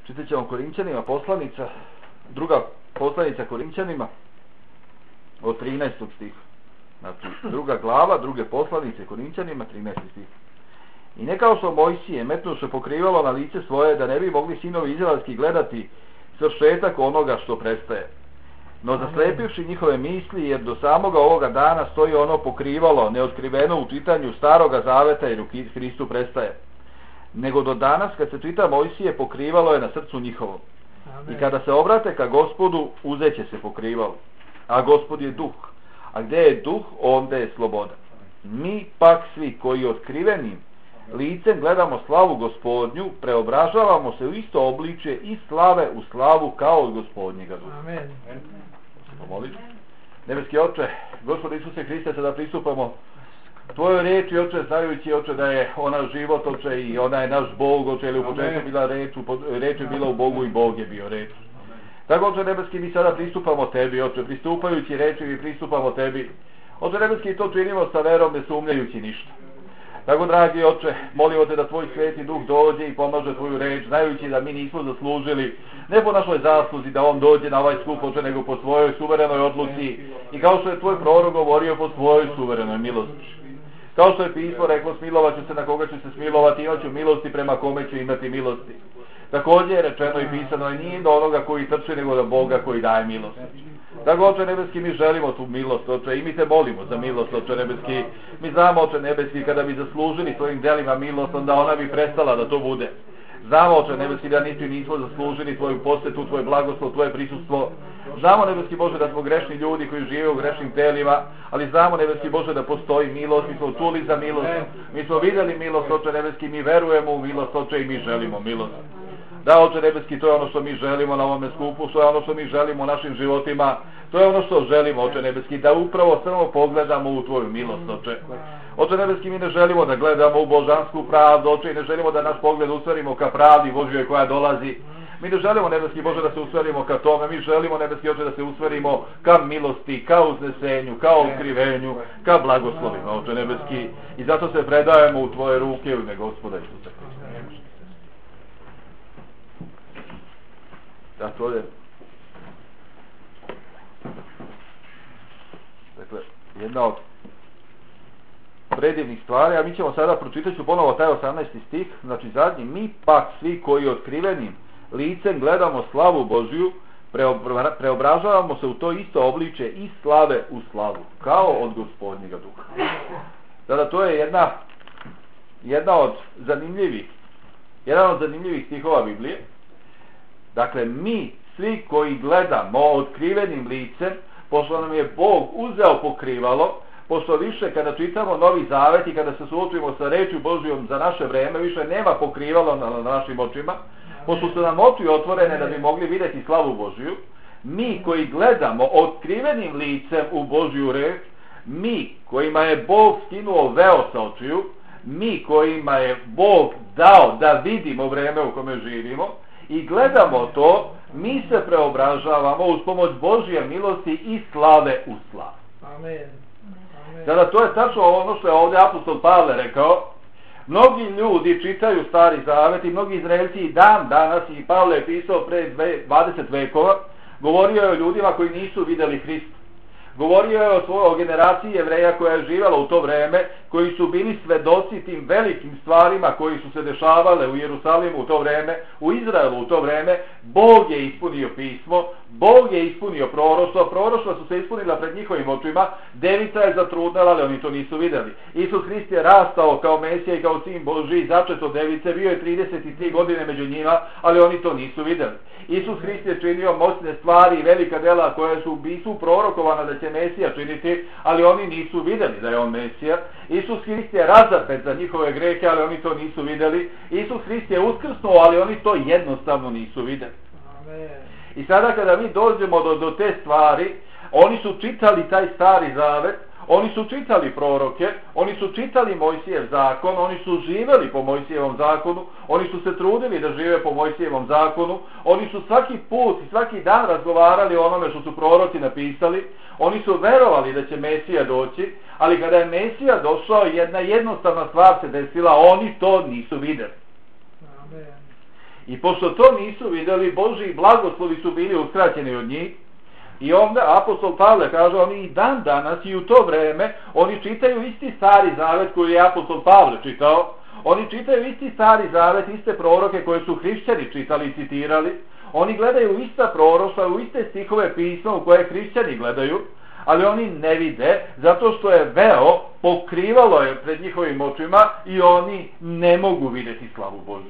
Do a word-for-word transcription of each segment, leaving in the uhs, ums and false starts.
Čitat ćemo Korinćanima poslanica, druga poslanica Korinćanima od trinaestog stiha. Znači, druga glava, druge poslanice Korinćanima, trinaesti stih. I ne kao što Mojsije metnuše pokrivalo na lice svoje, da ne bi mogli sinovi izraelski gledati svršetak onoga što prestaje. No zaslepivši njihove misli, jer do samoga ovoga dana stoji ono pokrivalo neotkriveno u čitanju staroga zaveta, jer u Hristu prestaje. Nego do danas, kad se čita Mojsije, pokrivalo je na srcu njihovom. I kada se obrate ka Gospodu, uzeće se pokrivalo. A Gospod je duh. A gdje je duh, onda je sloboda. Mi pak svi koji otkrivenim licem gledamo slavu Gospodnju, preobražavamo se u isto obličje i slave u slavu kao od Gospodnjega duha. Amen. Pomolite. Nebeski Oče, Gospod Isuse Hriste, sada pristupamo Tvojoj riječi, Oče, znajući, Oče, da je ona život, Oče, i ona je naš Bog, Oče, ili u početku bila reč, reč je bila u Bogu i Bog je bio reč. Tako, Oče Nebeski, mi sada pristupamo Tebi, Oče, pristupajući reči, mi pristupamo Tebi. Oče Nebeski, to činimo sa verom, ne sumnjajući ništa. Tako, dragi Oče, molimo Te da Tvoj Sveti Duh dođe i pomaže Tvoju reč, znajući da mi nismo zaslužili, ne po našoj zasluzi da On dođe na ovaj skup, Oče, nego po svojoj suverenoj odluci i kao što je Tvoj prorok govorio, po svojoj suverenoj milosti. Kao što je pismo reklo, smilovat ću se na koga ću se smilovati, imat ću milosti prema kome ću imati milosti. Također je rečeno i pisano, je nije do onoga koji trči, nego do Boga koji daje milost. Tako, Oče Nebeski, mi želimo tu milost, Oče, i mi Te molimo za milost, Oče Nebeski. Mi znamo, Oče Nebeski, kada bi zaslužili svojim delima milost, onda ona bi prestala da to bude. Znamo, Oče Nebeski, da niti nismo zaslužili Tvoju posjetu, Tvoje blagoslov, Tvoje prisustvo. Znamo, Nebeski Bože, da smo grešni ljudi koji žive u grešnim telima, ali znamo, Nebeski Bože, da postoji milost, mi smo čuli za milost, mi smo vidjeli milost, Oče Nebeski, mi verujemo u milost, Oče, i mi želimo milost. Da, Oče Nebeski, to je ono što mi želimo na ovome skupu, to je ono što mi želimo u našim životima, to je ono što želimo, Oče Nebeski, da upravo samo pogledamo u Tvoju milost, Oče. Oče Nebeski, mi ne želimo da gledamo u božansku pravdu, Oče, i ne želimo da naš pogled usmerimo ka pravdi Božjoj koja dolazi. Mi ne želimo, Nebeski Bože, da se usmerimo ka tome, mi želimo, Nebeski Oče, da se usmerimo ka milosti, ka uznesenju, ka otkrivenju, ka blagoslovima, Oče Nebeski, i zato se predajemo u Tvoje ruke u ime Gospoda Isusa Hrista. Dakle, ovdje, dakle, jedna od predivnih stvari, a mi ćemo sada, pročitat ću ponovo taj osamnaesti stih, znači zadnji, mi pak svi koji otkrivenim licem gledamo slavu Božju, preobra, preobražavamo se u to isto obličje i slave u slavu, kao od Gospodnjega duha. Sada to je jedna, jedna od zanimljivih, jedan od zanimljivih stihova Biblije. Dakle, mi svi koji gledamo otkrivenim licem, pošto nam je Bog uzeo pokrivalo, pošto više kada čitamo Novi Zavet i kada se suočimo sa rečju Božjom za naše vreme, više nema pokrivalo na, na našim očima, pošto su nam oči otvorene da bi mogli vidjeti slavu Božju, mi koji gledamo otkrivenim licem u Božju reč, mi kojima je Bog skinuo veo sa očiju, mi kojima je Bog dao da vidimo vreme u kome živimo, i gledamo to, mi se preobražavamo uz pomoć Božje milosti i slave u slavu. Amen. Amen. Sada to je tačno ono što je ovdje apostol Pavle rekao. Mnogi ljudi čitaju Stari Zavet i mnogi Izraelci i dan danas, i Pavle je pisao pre dvadeset vekova, govorio je o ljudima koji nisu vidjeli Hrista. Govorio je o svojoj generaciji Jevreja koja je živjela u to vreme, koji su bili svedoci tim velikim stvarima koji su se dešavale u Jerusalimu u to vreme, u Izraelu u to vreme. Bog je ispunio pismo, Bog je ispunio proroštvo, proroštva su se ispunila pred njihovim očima, devica je zatrudnela, ali oni to nisu vidjeli. Isus Hrist je rastao kao Mesija i kao sin Božji, začet od device, bio je trideset tri godine među njima, ali oni to nisu vidjeli. Isus Hrist je činio moćne stvari i velika dela koje su bisu prorokovana da će Mesija činiti, ali oni nisu vidjeli da je on Mesija. Isus Hrist je razapet za njihove grehe, ali oni to nisu vidjeli. Isus Hrist je uskrsnuo, ali oni to jednostavno nisu vidjeli. Amen. I sada kada mi dođemo do, do te stvari, oni su čitali taj Stari Zavet, oni su čitali proroke, oni su čitali Mojsijev zakon, oni su živjeli po Mojsijevom zakonu, oni su se trudili da žive po Mojsijevom zakonu, oni su svaki put i svaki dan razgovarali o onome što su proroci napisali, oni su verovali da će Mesija doći, ali kada je Mesija došao, jedna jednostavna stvar se desila, oni to nisu vidjeli. Amen. I pošto to nisu vidjeli, Božji blagoslovi su bili uskraćeni od njih. I onda apostol Pavle kaže, oni i dan danas i u to vreme, oni čitaju isti Stari Zavet koji je apostol Pavle čitao. Oni čitaju isti Stari Zavet, iste proroke koje su hrišćani čitali i citirali. Oni gledaju ista proroštva, u iste stihove pisma u koje hrišćani gledaju, ali oni ne vide, zato što je veo, pokrivalo je pred njihovim očima i oni ne mogu vidjeti slavu Božju.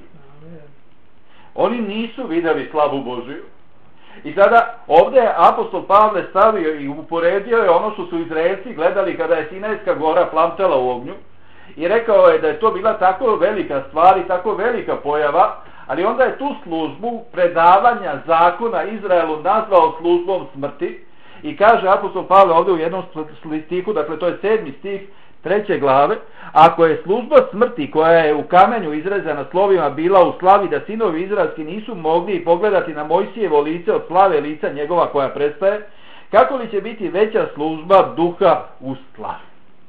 Oni nisu vidjeli slavu Božju. I sada ovdje je apostol Pavle stavio i uporedio je ono što su Izraelci gledali kada je Sinajska gora plamtela u ognju i rekao je da je to bila tako velika stvar i tako velika pojava, ali onda je tu službu predavanja zakona Izraelu nazvao službom smrti i kaže apostol Pavle ovdje u jednom stihu, dakle to je sedmi stih treće glave, ako je služba smrti koja je u kamenju izrezana slovima bila u slavi da sinovi izraelski nisu mogli pogledati na Mojsijevo lice od slave lica njegova koja prestaje, kako li će biti veća služba duha u slavi?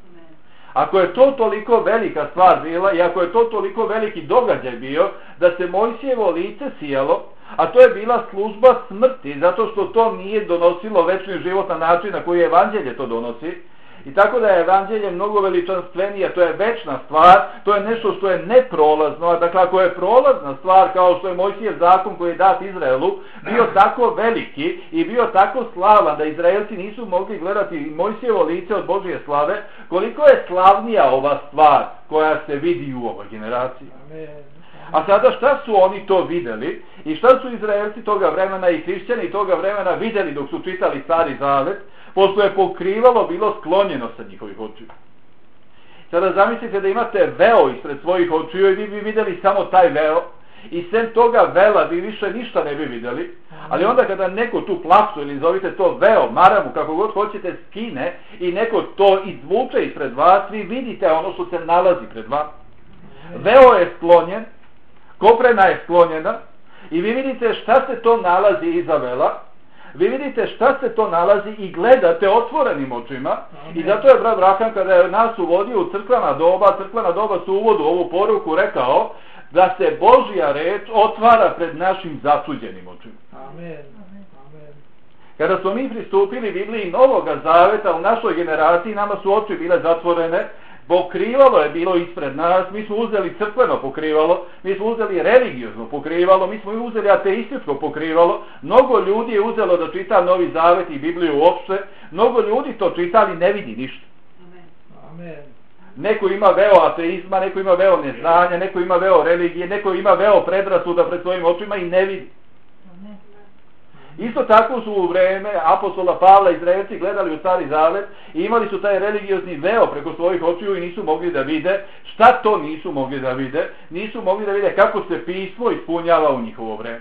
Ako je to toliko velika stvar bila i ako je to toliko veliki događaj bio da se Mojsijevo lice sijalo, a to je bila služba smrti zato što to nije donosilo večni život na način na koji evanđelje to donosi, i tako da je evanđelje mnogo veličanstvenije, to je večna stvar, to je nešto što je neprolazno, a dakle ako je prolazna stvar kao što je Mojsijev zakon koji je dat Izraelu, bio tako veliki i bio tako slavan da Izraelci nisu mogli gledati Mojsijevo lice od Božje slave, koliko je slavnija ova stvar koja se vidi u ovoj generaciji. A sada šta su oni to vidjeli i šta su Izraelci toga vremena i hrišćani toga vremena vidjeli dok su čitali Stari Zavet, pošto je pokrivalo bilo sklonjeno sa njihovih očiju. Sada zamislite da imate veo ispred svojih očiju i vi bi vidjeli samo taj veo i sem toga vela vi više ništa ne bi vidjeli, ali onda kada neko tu plahtu ili zovite to veo, maramu, kako god hoćete, skine i neko to izvuče ispred vas, vi vidite ono što se nalazi pred vas. Veo je sklonjen, koprena je sklonjena i vi vidite šta se to nalazi iza vela. Vi vidite šta se to nalazi i gledate otvorenim očima. Amen. I zato je brat Braham kada je nas uvodio u crkvena doba, crkvena doba su uvodu ovu poruku rekao da se Božja reč otvara pred našim začuđenim očima. Amen. Amen. Kada smo mi pristupili Bibliji Novoga Zaveta u našoj generaciji, nama su oči bile zatvorene, pokrivalo je bilo ispred nas, mi smo uzeli crkveno pokrivalo, mi smo uzeli religiozno pokrivalo, mi smo uzeli ateističko pokrivalo, mnogo ljudi je uzelo da čita Novi Zavet i Bibliju uopšte, mnogo ljudi to čita, ali ne vidi ništa. Amen. Neko ima veo ateizma, neko ima veo neznanja, neko ima veo religije, neko ima veo predrasuda pred svojim očima i ne vidi. Isto tako su u vreme apostola Pavla Izraelci gledali u Stari Zavet i imali su taj religiozni veo preko svojih očiju i nisu mogli da vide. Šta to nisu mogli da vide? Nisu mogli da vide kako se pismo ispunjava u njihovo vreme.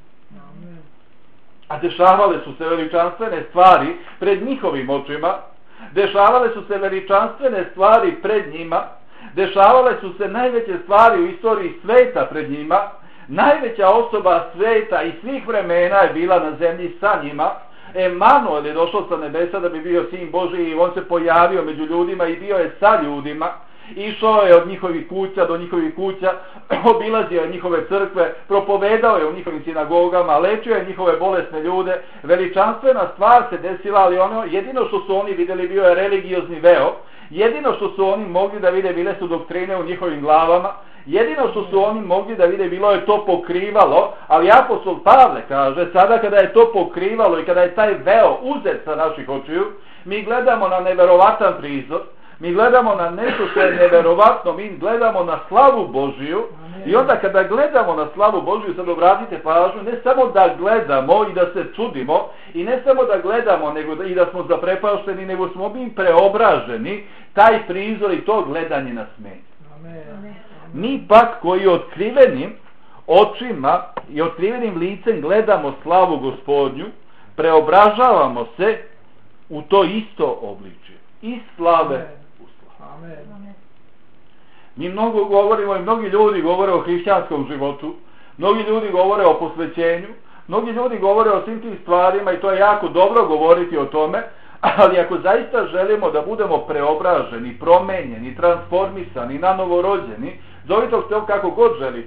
A dešavale su se veličanstvene stvari pred njihovim očima, dešavale su se veličanstvene stvari pred njima, dešavale su se najveće stvari u istoriji sveta pred njima. Najveća osoba sveta i svih vremena je bila na zemlji sa njima. Emanuel je došao sa nebesa da bi bio sin Božiji i on se pojavio među ljudima i bio je sa ljudima. Išao je od njihovih kuća do njihovih kuća, obilazio je njihove crkve, propovedao je u njihovim sinagogama, lečio je njihove bolesne ljude. Veličanstvena stvar se desila, ali ono, jedino što su oni vidjeli bio je religiozni veo. Jedino što su oni mogli da vide bile su doktrine u njihovim glavama. Jedino što su oni mogli da vide bilo je to pokrivalo, ali apostol Pavle kaže, sada kada je to pokrivalo i kada je taj veo uzet sa naših očiju, mi gledamo na neverovatan prizor, mi gledamo na nešto što je neverovatno, mi gledamo na slavu Božiju i onda kada gledamo na slavu Božiju, sad obratite pažnju, ne samo da gledamo i da se čudimo i ne samo da gledamo nego da, i da smo zaprepašteni, nego smo mi preobraženi, taj prizor i to gledanje nas menja. Amen. Mi pak koji otkrivenim očima i otkrivenim licem gledamo slavu Gospodnju, preobražavamo se u to isto obličje. Iz slave u slavu. Amen. Mi mnogo govorimo i mnogi ljudi govore o hrišćanskom životu, mnogi ljudi govore o posvećenju, mnogi ljudi govore o svim tim stvarima i to je jako dobro govoriti o tome, ali ako zaista želimo da budemo preobraženi, promenjeni, transformisani, nanovorođeni, zovite to kako god želite,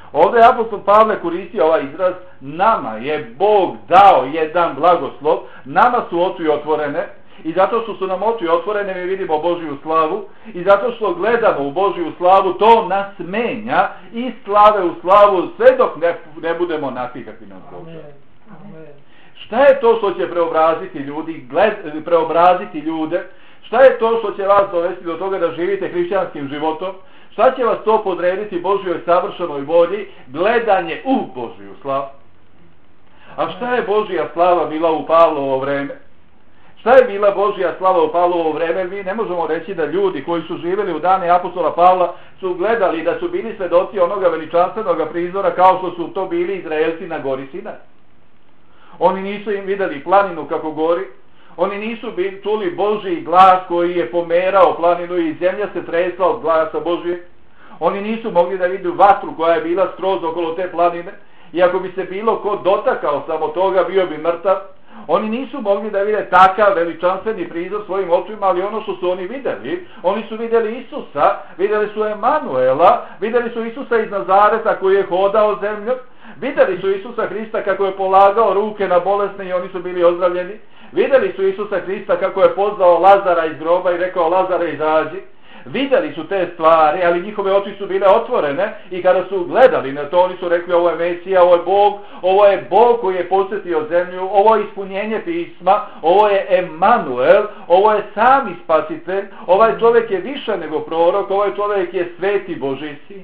Ovdje je apostol Pavle koristio ovaj izraz, nama je Bog dao jedan blagoslov, nama su oči otvorene, i zato što su nam oči otvorene mi vidimo Božju slavu, i zato što gledamo u Božju slavu, to nas menja i slave u slavu sve dok ne, ne budemo onakvi kakvi nam Bog želi. Šta je to što će preobraziti ljudi, gled, preobraziti ljude? Šta je to što će vas dovesti do toga da živite hrišćanskim životom? Šta će vas to podrediti Božjoj savršenoj volji? Gledanje u Božju slavu. A šta je Božja slava bila u Pavlovo vreme? Šta je bila Božja slava u Pavlovo vreme? Mi ne možemo reći da ljudi koji su živjeli u dane apostola Pavla su gledali da su bili svedoci onoga veličanstvenog prizora kao što su to bili Izraelci na gori Sinaj. Oni nisu im vidjeli planinu kako gori. Oni nisu bili, čuli Božji glas koji je pomerao planinu i zemlja se tresla od glasa Božje. Oni nisu mogli da vidu vatru koja je bila skroz okolo te planine. I ako bi se bilo ko dotakao samo toga, bio bi mrtav. Oni nisu mogli da vide takav veličanstveni prizor svojim očima, ali ono što su oni vidjeli, oni su vidjeli Isusa, vidjeli su Emanuela, vidjeli su Isusa iz Nazareta koji je hodao zemljom, vidjeli su Isusa Hrista kako je polagao ruke na bolesne i oni su bili ozdravljeni, vidjeli su Isusa Hrista kako je pozvao Lazara iz groba i rekao Lazare izađi. Vidjeli su te stvari, ali njihove oči su bile otvorene i kada su gledali na to, oni su rekli ovo je Mesija, ovo je Bog, ovo je Bog koji je posjetio zemlju, ovo je ispunjenje pisma, ovo je Emanuel, ovo je sami spasitelj, ovaj čovjek je više nego prorok, ovaj čovjek je sveti Božji sin.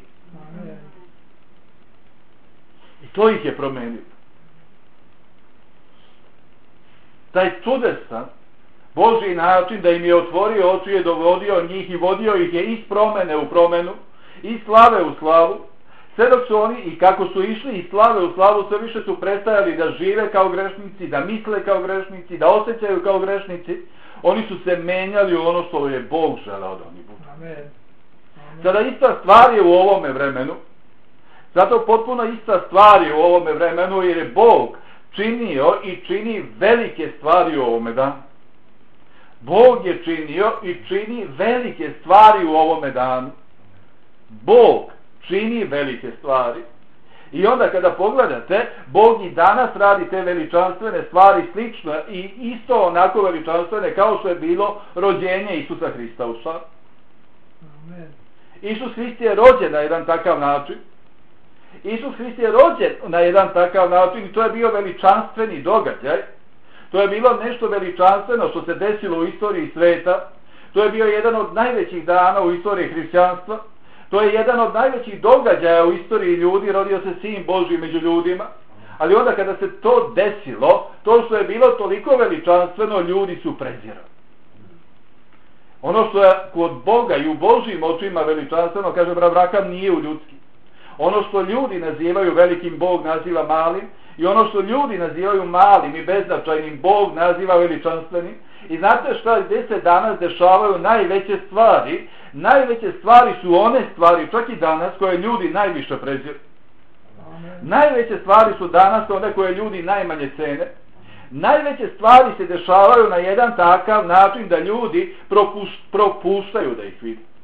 I to ih je promenilo. Taj čudesan Božji način da im je otvorio oči je dovodio njih i vodio ih je iz promene u promenu, iz slave u slavu, sve dok su oni i kako su išli iz slave u slavu sve više su prestajali da žive kao grešnici, da misle kao grešnici, da osjećaju kao grešnici, oni su se menjali u ono što je Bog želeo da oni budu. Amen. Amen. Sada ista stvar je u ovome vremenu, zato potpuno ista stvar je u ovome vremenu jer je Bog činio i čini velike stvari u ovome danu. Bog je činio i čini velike stvari u ovome danu. Bog čini velike stvari. I onda kada pogledate, Bog i danas radi te veličanstvene stvari slično i isto onako veličanstvene kao što je bilo rođenje Isusa Hrista u slavi. Isus Hrist je rođen na jedan takav način. Isus Hrist je rođen na jedan takav način i to je bio veličanstveni događaj. To je bilo nešto veličanstveno što se desilo u istoriji sveta. To je bio jedan od najvećih dana u istoriji hrišćanstva. To je jedan od najvećih događaja u istoriji ljudi. Rodio se Sin Božji među ljudima. Ali onda kada se to desilo, to što je bilo toliko veličanstveno, ljudi su prezirali. Ono što je kod Boga i u Božjim očima veličanstveno, kaže Avrakam, nije u ljudskim. Ono što ljudi nazivaju velikim, Bog naziva malim. I ono što ljudi nazivaju malim i beznačajnim, Bog naziva veličanstvenim. I znate šta, gdje se danas dešavaju najveće stvari? Najveće stvari su one stvari, čak i danas, koje ljudi najviše preziru. Najveće stvari su danas one koje ljudi najmanje cene. Najveće stvari se dešavaju na jedan takav način da ljudi propuš, propuštaju da ih vidi.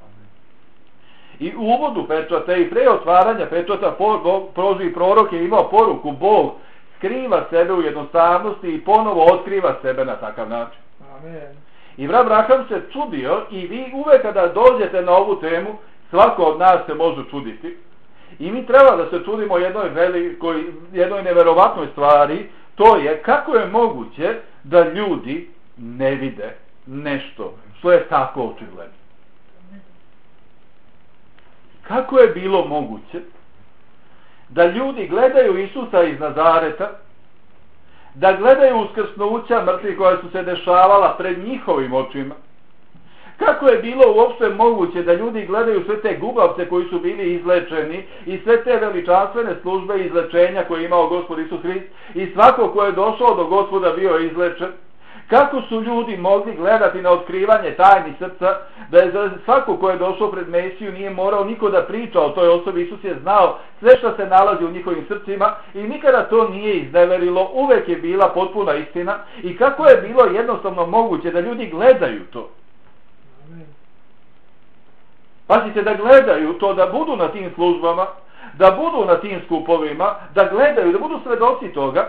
I u uvodu pečata i pre otvaranja pečata Božji prorok je imao poruku: Bog skriva sebe u jednostavnosti i ponovo otkriva sebe na takav način. Amen. I Avrakam se čudio i vi uvek kada dođete na ovu temu, svako od nas se može čuditi. I mi treba da se čudimo jednoj velikoj, jednoj neverovatnoj stvari, to je kako je moguće da ljudi ne vide nešto što je tako očigledno. Kako je bilo moguće da ljudi gledaju Isusa iz Nazareta, da gledaju uskrsnuća mrtvih koja su se dešavala pred njihovim očima? Kako je bilo uopšte moguće da ljudi gledaju sve te gubavce koji su bili izlečeni i sve te veličanstvene službe izlečenja koje je imao Gospod Isus Hrist i svako ko je došao do Gospoda bio izlečen? Kako su ljudi mogli gledati na otkrivanje tajni srca, da je za svako ko je došao pred Mesiju nije morao niko da priča o toj osobi, Isus je znao sve što se nalazi u njihovim srcima i nikada to nije izneverilo, uvek je bila potpuna istina. I kako je bilo jednostavno moguće da ljudi gledaju to? Pazite, da gledaju to, da budu na tim službama, da budu na tim skupovima, da gledaju, da budu svedoci toga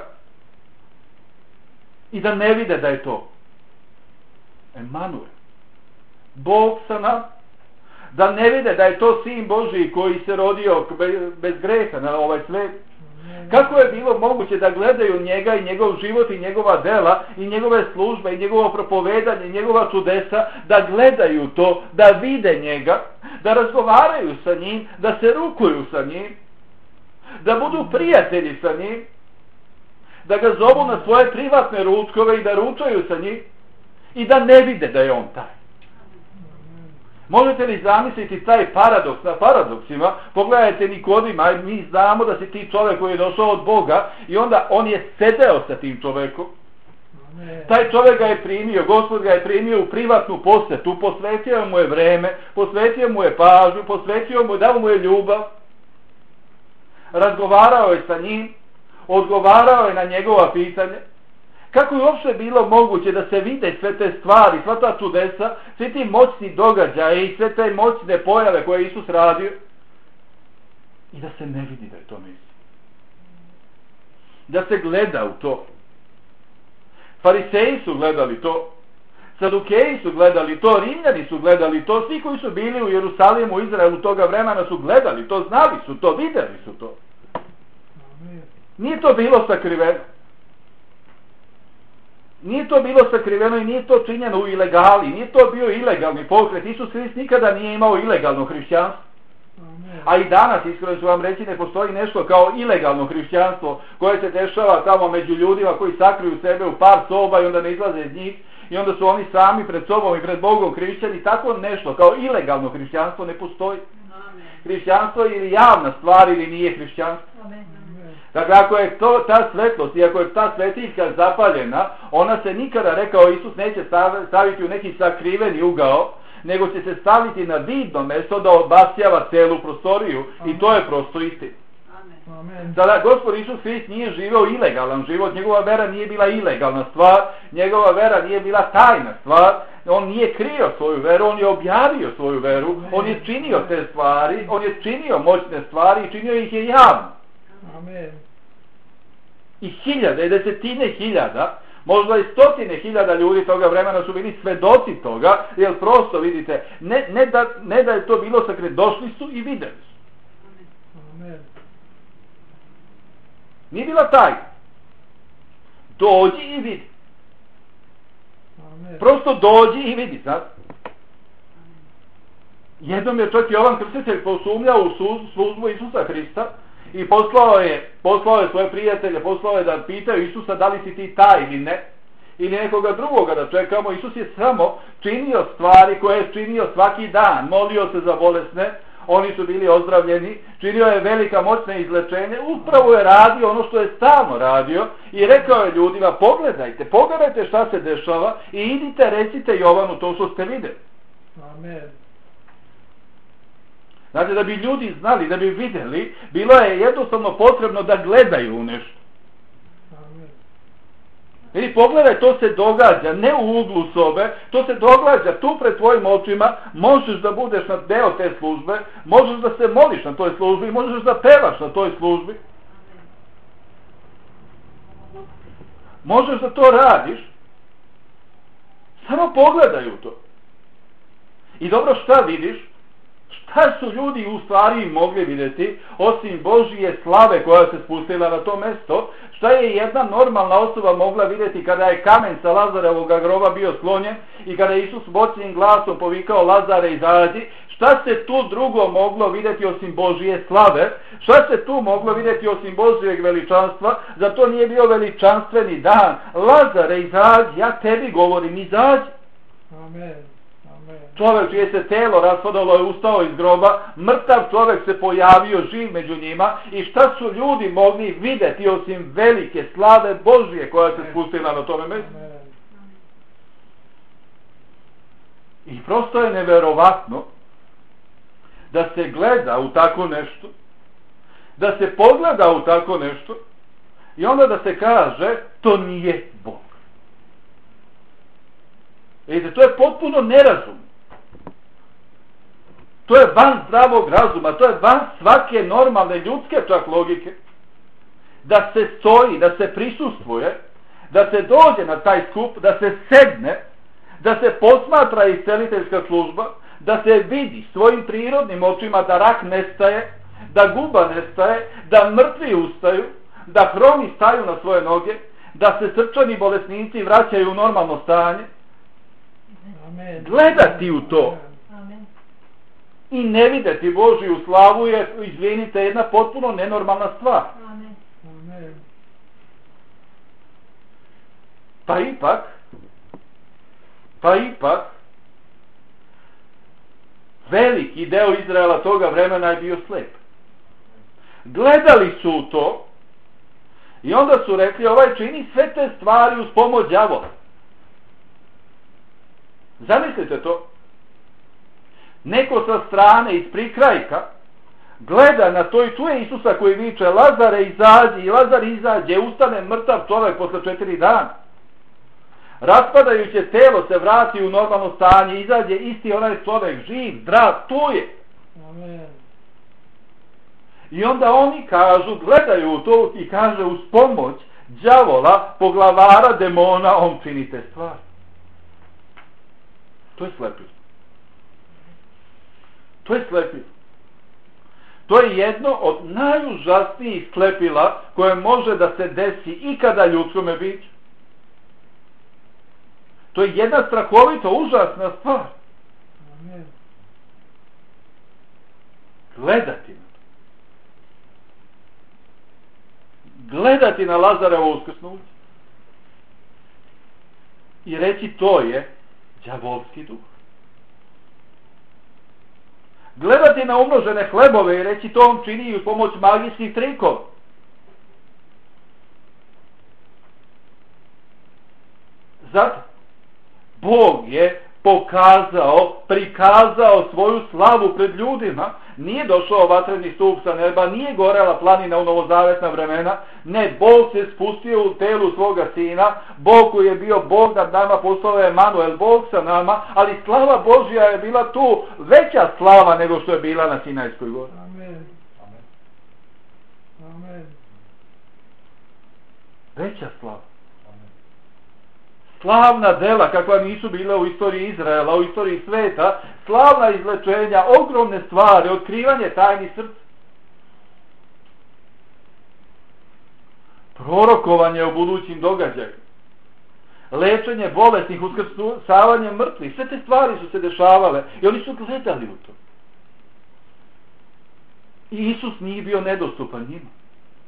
i da ne vide da je to Emanuel, Bog sa nama, da ne vide da je to Sin Božiji koji se rodio bez greha na ovaj svijet. Kako je bilo moguće da gledaju njega i njegov život i njegova dela i njegove službe i njegovo propovedanje i njegova čudesa, da gledaju to, da vide njega, da razgovaraju sa njim, da se rukuju sa njim, da budu prijatelji sa njim, da ga zovu na svoje privatne ručkove i da ručaju sa njim i da ne vide da je on taj. Možete li zamisliti taj paradoks na paradoksima? Pogledajte Nikodima, mi znamo da si ti čovjek koji je došao od Boga i onda on je sedeo sa tim čovjekom. Taj čovjek ga je primio, Gospod ga je primio u privatnu posjetu, posvetio mu je vreme, posvetio mu je pažnju, posvetio mu je, dao mu je ljubav, razgovarao je sa njim, odgovarao je na njegova pitanja. Kako je uopšte bilo moguće da se vide sve te stvari, sva ta čudesa, svi ti moćni događaje i sve te moćne pojave koje je Isus radio i da se ne vidi da je to Mesija? Da se gleda u to. Fariseji su gledali to, Sadukeji su gledali to, Rimljani su gledali to, svi koji su bili u Jerusalimu, u Izraelu toga vremena su gledali to, znali su to, vidjeli su to. Nije to bilo sakriveno. Nije to bilo sakriveno i nije to činjeno u ilegali, nije to bio ilegalni pokret. Isus Hrist nikada nije imao ilegalno hrišćanstvo. A i danas, iskreno ću vam reći, ne postoji nešto kao ilegalno hrišćanstvo koje se dešava tamo među ljudima koji sakriju sebe u par soba i onda ne izlaze iz njih i onda su oni sami pred sobom i pred Bogom hrišćani. Tako nešto kao ilegalno hrišćanstvo ne postoji. Hrišćanstvo je ili javna stvar ili nije hrišćanstvo. Dakle, ako je to, ta svetlost i ako je ta svetiljka zapaljena, ona se nikada, rekao Isus, neće staviti u neki sakriveni ugao, nego će se staviti na vidno mjesto da obasjava celu prostoriju. Amen. I to je prosto istina. Sada, Gospod Isus Hrist nije živeo ilegalan život, njegova vera nije bila ilegalna stvar, njegova vera nije bila tajna stvar, on nije krio svoju veru, on je objavio svoju veru, Amen. On je činio te stvari, on je činio moćne stvari i činio ih je javno. Amen. I hiljade, i desetine hiljada, možda i stotine hiljada ljudi toga vremena su bili svedoci toga, jer prosto vidite, ne, ne, da, ne da je to bilo sakre, došli su i vidjeli su. Amen. Nije bila tajna. Dođi i vidi. Amen. Prosto dođi i vidi, sad. Jednom je čak Jovan Krstitelj posumnjao u službu Isusa Hrista i poslao je, poslao je svoje prijatelje, poslao je da pitaju Isusa da li si ti taj ili ne, ili nekoga drugoga da čekamo. Isus je samo činio stvari koje je činio svaki dan, molio se za bolesne, oni su bili ozdravljeni, činio je velika moćna izlečenje, upravo je radio ono što je stalno radio i rekao je ljudima, pogledajte, pogledajte šta se dešava i idite recite Jovanu to što ste vidjeli. Amen. Znači, da bi ljudi znali, da bi vidjeli, bilo je jednostavno potrebno da gledaju u nešto. Amen. Ili pogledaj, to se događa, ne u uglu sobe, to se događa tu pred tvojim očima, možeš da budeš na deo te službe, možeš da se moliš na toj službi, možeš da pevaš na toj službi. Možeš da to radiš, samo pogledaj u to. I dobro, šta vidiš? Šta su ljudi u stvari mogli vidjeti, osim Božije slave koja se spustila na to mjesto? Šta je jedna normalna osoba mogla vidjeti kada je kamen sa Lazarevog groba bio sklonjen i kada je Isus moćnim glasom povikao Lazare izađi? Šta se tu drugo moglo vidjeti osim Božije slave? Šta se tu moglo vidjeti osim Božijeg veličanstva? Zato nije bio veličanstveni dan. Lazare izađi, ja tebi govorim, izađi. Amen. Čovjek čije se telo raspadalo je ustao iz groba, mrtav čovjek se pojavio živ među njima i šta su ljudi mogli vidjeti osim velike slave Božije koja se spustila na tome mjestu? I prosto je neverovatno da se gleda u tako nešto, da se pogleda u tako nešto i onda da se kaže to nije Bog. Vidite, to je potpuno nerazumno. To je van zdravog razuma, to je van svake normalne ljudske čak logike. Da se stoji, da se prisustvuje, da se dođe na taj skup, da se sedne, da se posmatra isceliteljska služba, da se vidi svojim prirodnim očima da rak nestaje, da guba nestaje, da mrtvi ustaju, da hromi staju na svoje noge, da se srčani bolesnici vraćaju u normalno stanje. Amen. Gledati u to Amen. i ne videti Božiju slavu je, izvinite, jedna potpuno nenormalna stvar. Amen. Amen. Pa ipak, pa ipak, veliki deo Izraela toga vremena je bio slep. Gledali su u to i onda su rekli, ovaj čini sve te stvari uz pomoć đavola. Zamislite to. Neko sa strane iz prikrajka gleda na to i čuje Isusa koji viče, Lazare izađi, i Lazar izađe, ustane mrtav čovjek posle četiri dana. Raspadajuće telo se vrati u normalno stanje, izađe isti onaj čovjek, živ, zdrav, tu je. Amen. I onda oni kažu, gledaju u to i kaže, uz pomoć đavola, poglavara demona, on čini te stvari. To je slepilo. To je slepilo. To je jedno od najužasnijih slepila koje može da se desi ikada ljudskome biću. To je jedna strahovito užasna stvar. Amen. Gledati na to. Gledati na Lazarevo uskrsnuće i reći to je đavolski duh. Gledati na umnožene hlebove i reći to on čini uz pomoć magijskih trikova. Zato Bog je pokazao, prikazao svoju slavu pred ljudima. Nije došao vatreni stup sa neba, nije gorela planina u novozavetna vremena, ne, Bog se spustio u telu svoga sina, Bog koji je bio Bog nad nama, poslao je Emanuel, Bog sa nama, ali slava Božja je bila tu, veća slava nego što je bila na Sinajskoj gori. Amen. Amen. Veća slava. Slavna dela kakva nisu bila u istoriji Izraela, u istoriji sveta, slavna izlečenja, ogromne stvari, otkrivanje tajni srca. Prorokovanje o budućim događajima, lečenje bolesnih, uskrsavanje mrtvih, sve te stvari su se dešavale i oni su gledali u to. I Isus nije bio nedostupan njima.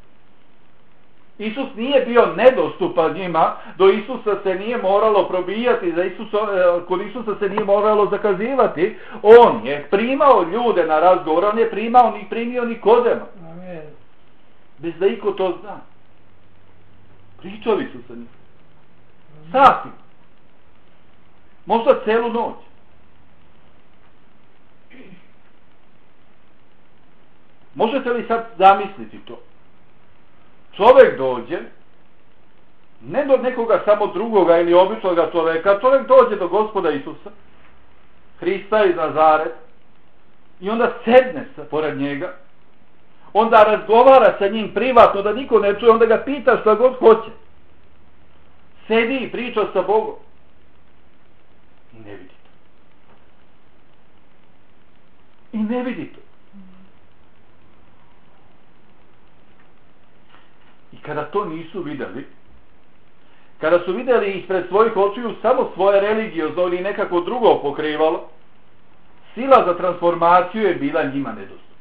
Isus nije bio nedostupan njima, do Isusa se nije moralo probijati, za Isusa, kod Isusa se nije moralo zakazivati. On je primao ljude na razgovor, on je primao ni primio Nikodema. Amen. Bez da iko to zna. Pričali su sa njim. Sasvim. Možda celu noć. Možete li sad zamisliti to? Čovjek dođe, ne do nekoga samo drugoga ili običnoga čovjeka, čovjek dođe do Gospoda Isusa, Hrista iz Nazaret, i onda sedne se pored njega, onda razgovara sa njim privatno, da niko ne čuje, onda ga pita šta god hoće. Sedi i priča sa Bogom. I ne vidi to. I ne vidi to. I kada to nisu vidjeli, kada su vidjeli ispred svojih očiju samo svoje religiozno ili nekako drugo pokrivalo, sila za transformaciju je bila njima nedostupna.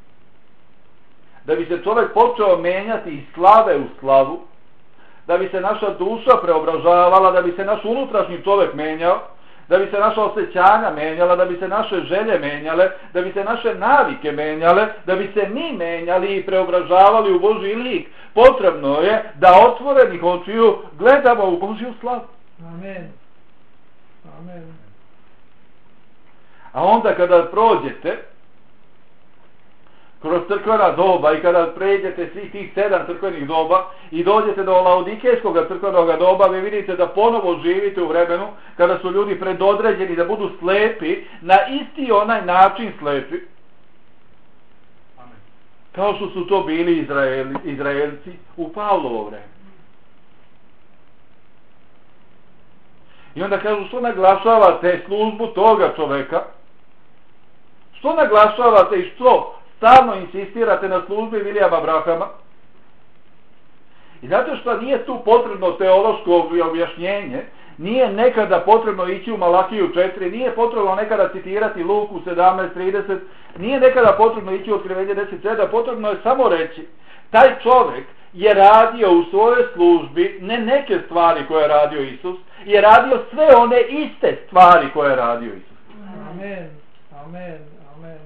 Da bi se čovjek počeo menjati iz slave u slavu, da bi se naša duša preobražavala, da bi se naš unutrašnji čovjek menjao, da bi se naša osjećanja menjala, da bi se naše želje menjale, da bi se naše navike menjale, da bi se mi menjali i preobražavali u Božji lik, potrebno je da otvorenih očiju gledamo u Božju slavu. Amen. Amen. A onda kada prođete kroz crkvena doba i kada pređete svih tih sedam crkvenih doba i dođete do laodikejskog crkvenog doba, vi vidite da ponovo živite u vremenu kada su ljudi predodređeni da budu slepi, na isti onaj način slepi, kao što su to bili Izraeli, Izraelci u Pavlovo vreme. I onda kažu, što naglašavate službu toga čoveka? Što naglašavate i što stalno insistirate na službi Vilijama Brahama? I zato što nije tu potrebno teološko objašnjenje, nije nekada potrebno ići u Malakiju četiri, nije potrebno nekada citirati Luku sedamnaest trideset, nije nekada potrebno ići u Otkrivenje deset sedam, potrebno je samo reći, taj čovjek je radio u svojoj službi ne neke stvari koje je radio Isus, je radio sve one iste stvari koje je radio Isus. Amen, amen, amen.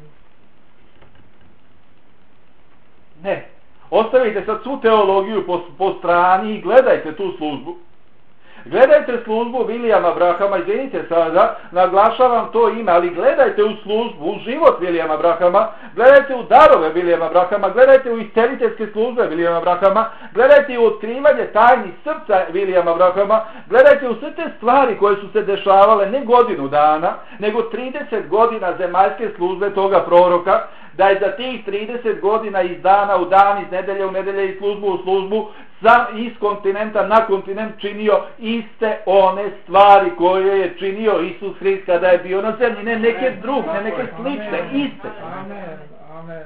Ne, ostavite sad svu teologiju po, po strani i gledajte tu službu. Gledajte službu Vilijama Brahama, izvinite sada, naglašavam to ime, ali gledajte u službu, u život Vilijama Brahama, gledajte u darove Vilijama Brahama, gledajte u isteliteljske službe Vilijama Brahama, gledajte u otkrivanje tajnih srca Vilijama Brahama, gledajte u sve te stvari koje su se dešavale ne godinu dana, nego trideset godina zemaljske službe toga proroka, da je za tih trideset godina iz dana u dan, iz nedelje u nedelje, iz službu u službu, sam iz kontinenta na kontinent činio iste one stvari koje je činio Isus Hrist kada je bio na zemlji, ne neke druge, ne neke slične, iste. Amen, amen.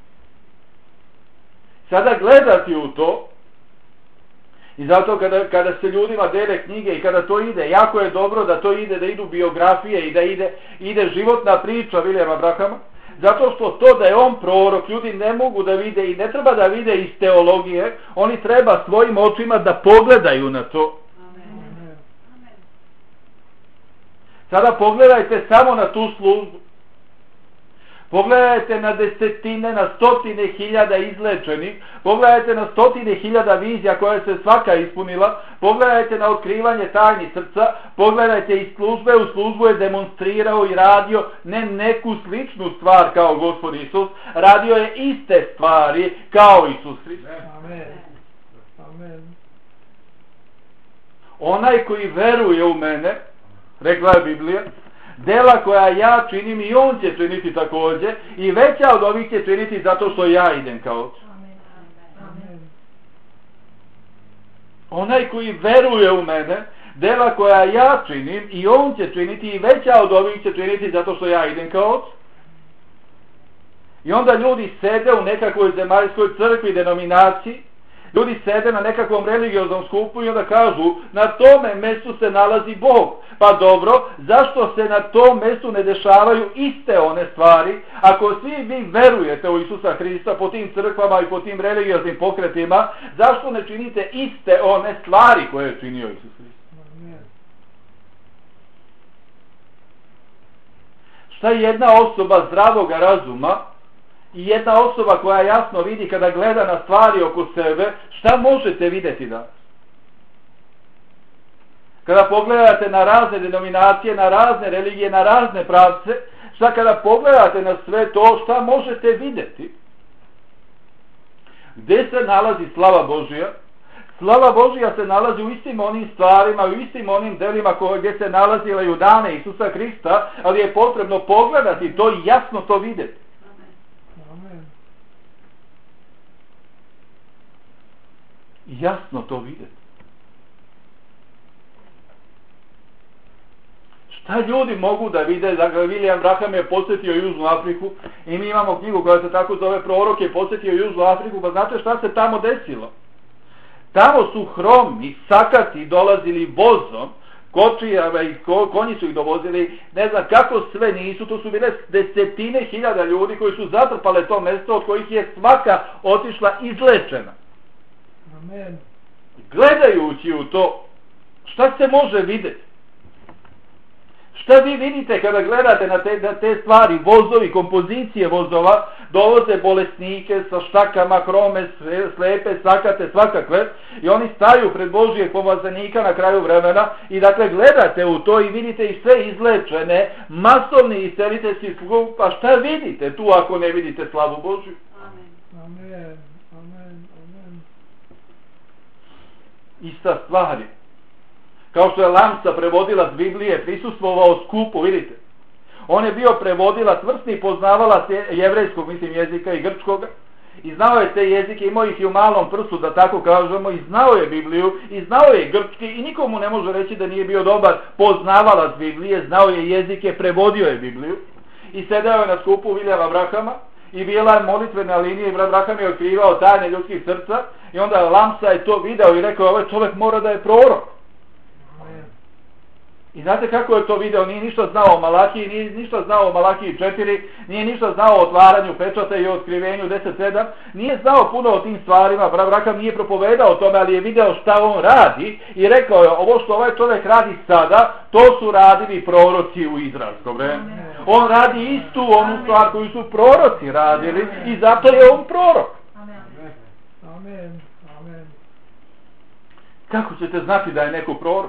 Sada gledati u to, i zato kada, kada se ljudima dele knjige i kada to ide, jako je dobro da to ide, da idu biografije i da ide, ide životna priča Vilijama Brahama, zato što to da je on prorok, ljudi ne mogu da vide i ne treba da vide iz teologije, oni treba svojim očima da pogledaju na to. Amen. Sada pogledajte samo na tu službu. Pogledajte na desetine, na stotine hiljada izlečenih, pogledajte na stotine hiljada vizija koja se svaka ispunila, pogledajte na otkrivanje tajnih srca, pogledajte iz službe u službu je demonstrirao i radio ne neku sličnu stvar kao Gospod Isus, radio je iste stvari kao Isus Hrist. Amen. Amen. Onaj koji veruje u mene, rekla je Biblija, dela koja ja činim i on će činiti također i veća od ovih će činiti zato što ja idem kao Oče. Amen. Onaj koji veruje u mene, dela koja ja činim i on će činiti i veća od ovih će činiti zato što ja idem kao Oče. I onda ljudi sede u nekakvoj zemaljskoj crkvi, denominaciji, ljudi sede na nekakvom religioznom skupu i onda kažu, na tome mjestu se nalazi Bog. Pa dobro, zašto se na tom mjestu ne dešavaju iste one stvari? Ako svi vi verujete u Isusa Hrista po tim crkvama i po tim religioznim pokretima, zašto ne činite iste one stvari koje je činio Isus Hrist? Šta je jedna osoba zdravoga razuma i jedna osoba koja jasno vidi kada gleda na stvari oko sebe, šta možete vidjeti danas? Kada pogledate na razne denominacije, na razne religije, na razne pravce, šta kada pogledate na sve to, šta možete vidjeti? Gdje se nalazi slava Božja? Slava Božja se nalazi u istim onim stvarima, u istim onim delima koje, gdje se nalazila i u dane Isusa Hrista, ali je potrebno pogledati to i jasno to vidjeti. Amen. Jasno to vidjeti. Šta ljudi mogu da vide? Dakle, William Branham je posjetio Južnu Afriku i mi imamo knjigu koja se tako zove Prorok je posjetio Južnu Afriku, pa znate šta se tamo desilo? Tamo su hromi, sakati dolazili vozom, kočijama i konji su ih dovozili, ne znam kako sve nisu, to su bile desetine hiljada ljudi koji su zatrpale to mjesto od kojih je svaka otišla izlečena. Amen. Gledajući u to, šta se može vidjeti? Šta vi vidite kada gledate na te, na te stvari? Vozovi, kompozicije vozova, dovoze bolesnike sa štakama, krome, slepe, sakate, svakakve, i oni staju pred Božijeg pomazanika na kraju vremena i dakle gledate u to i vidite ih sve izlečene, masovni isceliteljski skup, pa šta vidite tu ako ne vidite slavu Božju? Amen. Amen. Amen. Amen. Ista stvar je. Kao što je Lamsa prevodilac Biblije, prisustvovao skupu, vidite. On je bio prevodilac, vrsni poznavalac jevrejskog, mislim, jezika i grčkoga. I znao je te jezike, imao ih i u malom prstu, da tako kažemo, i znao je Bibliju, i znao je grčki, i nikomu ne može reći da nije bio dobar poznavalac Biblije, znao je jezike, prevodio je Bibliju. I sedao je na skupu Viljama Brahama, i bila je molitvena linija, i Braham je otkrivao tajne ljudskih srca, i onda Lamsa je to video i rekao, ovaj čovjek mora da je prorok. I znate kako je to video? Nije ništa znao o Malakiji, nije ništa znao o Malakiji četiri, nije ništa znao o otvaranju pečata i o otkrivenju deset sedam, nije znao puno o tim stvarima, Braham nije propovedao o tome, ali je video šta on radi i rekao je, ovo što ovaj čovjek radi sada, to su radili proroci u izraelsko vreme. On radi istu onu stvar koju su proroci radili i zato je on prorok. Amen. Amen. Kako ćete znati da je neko prorok?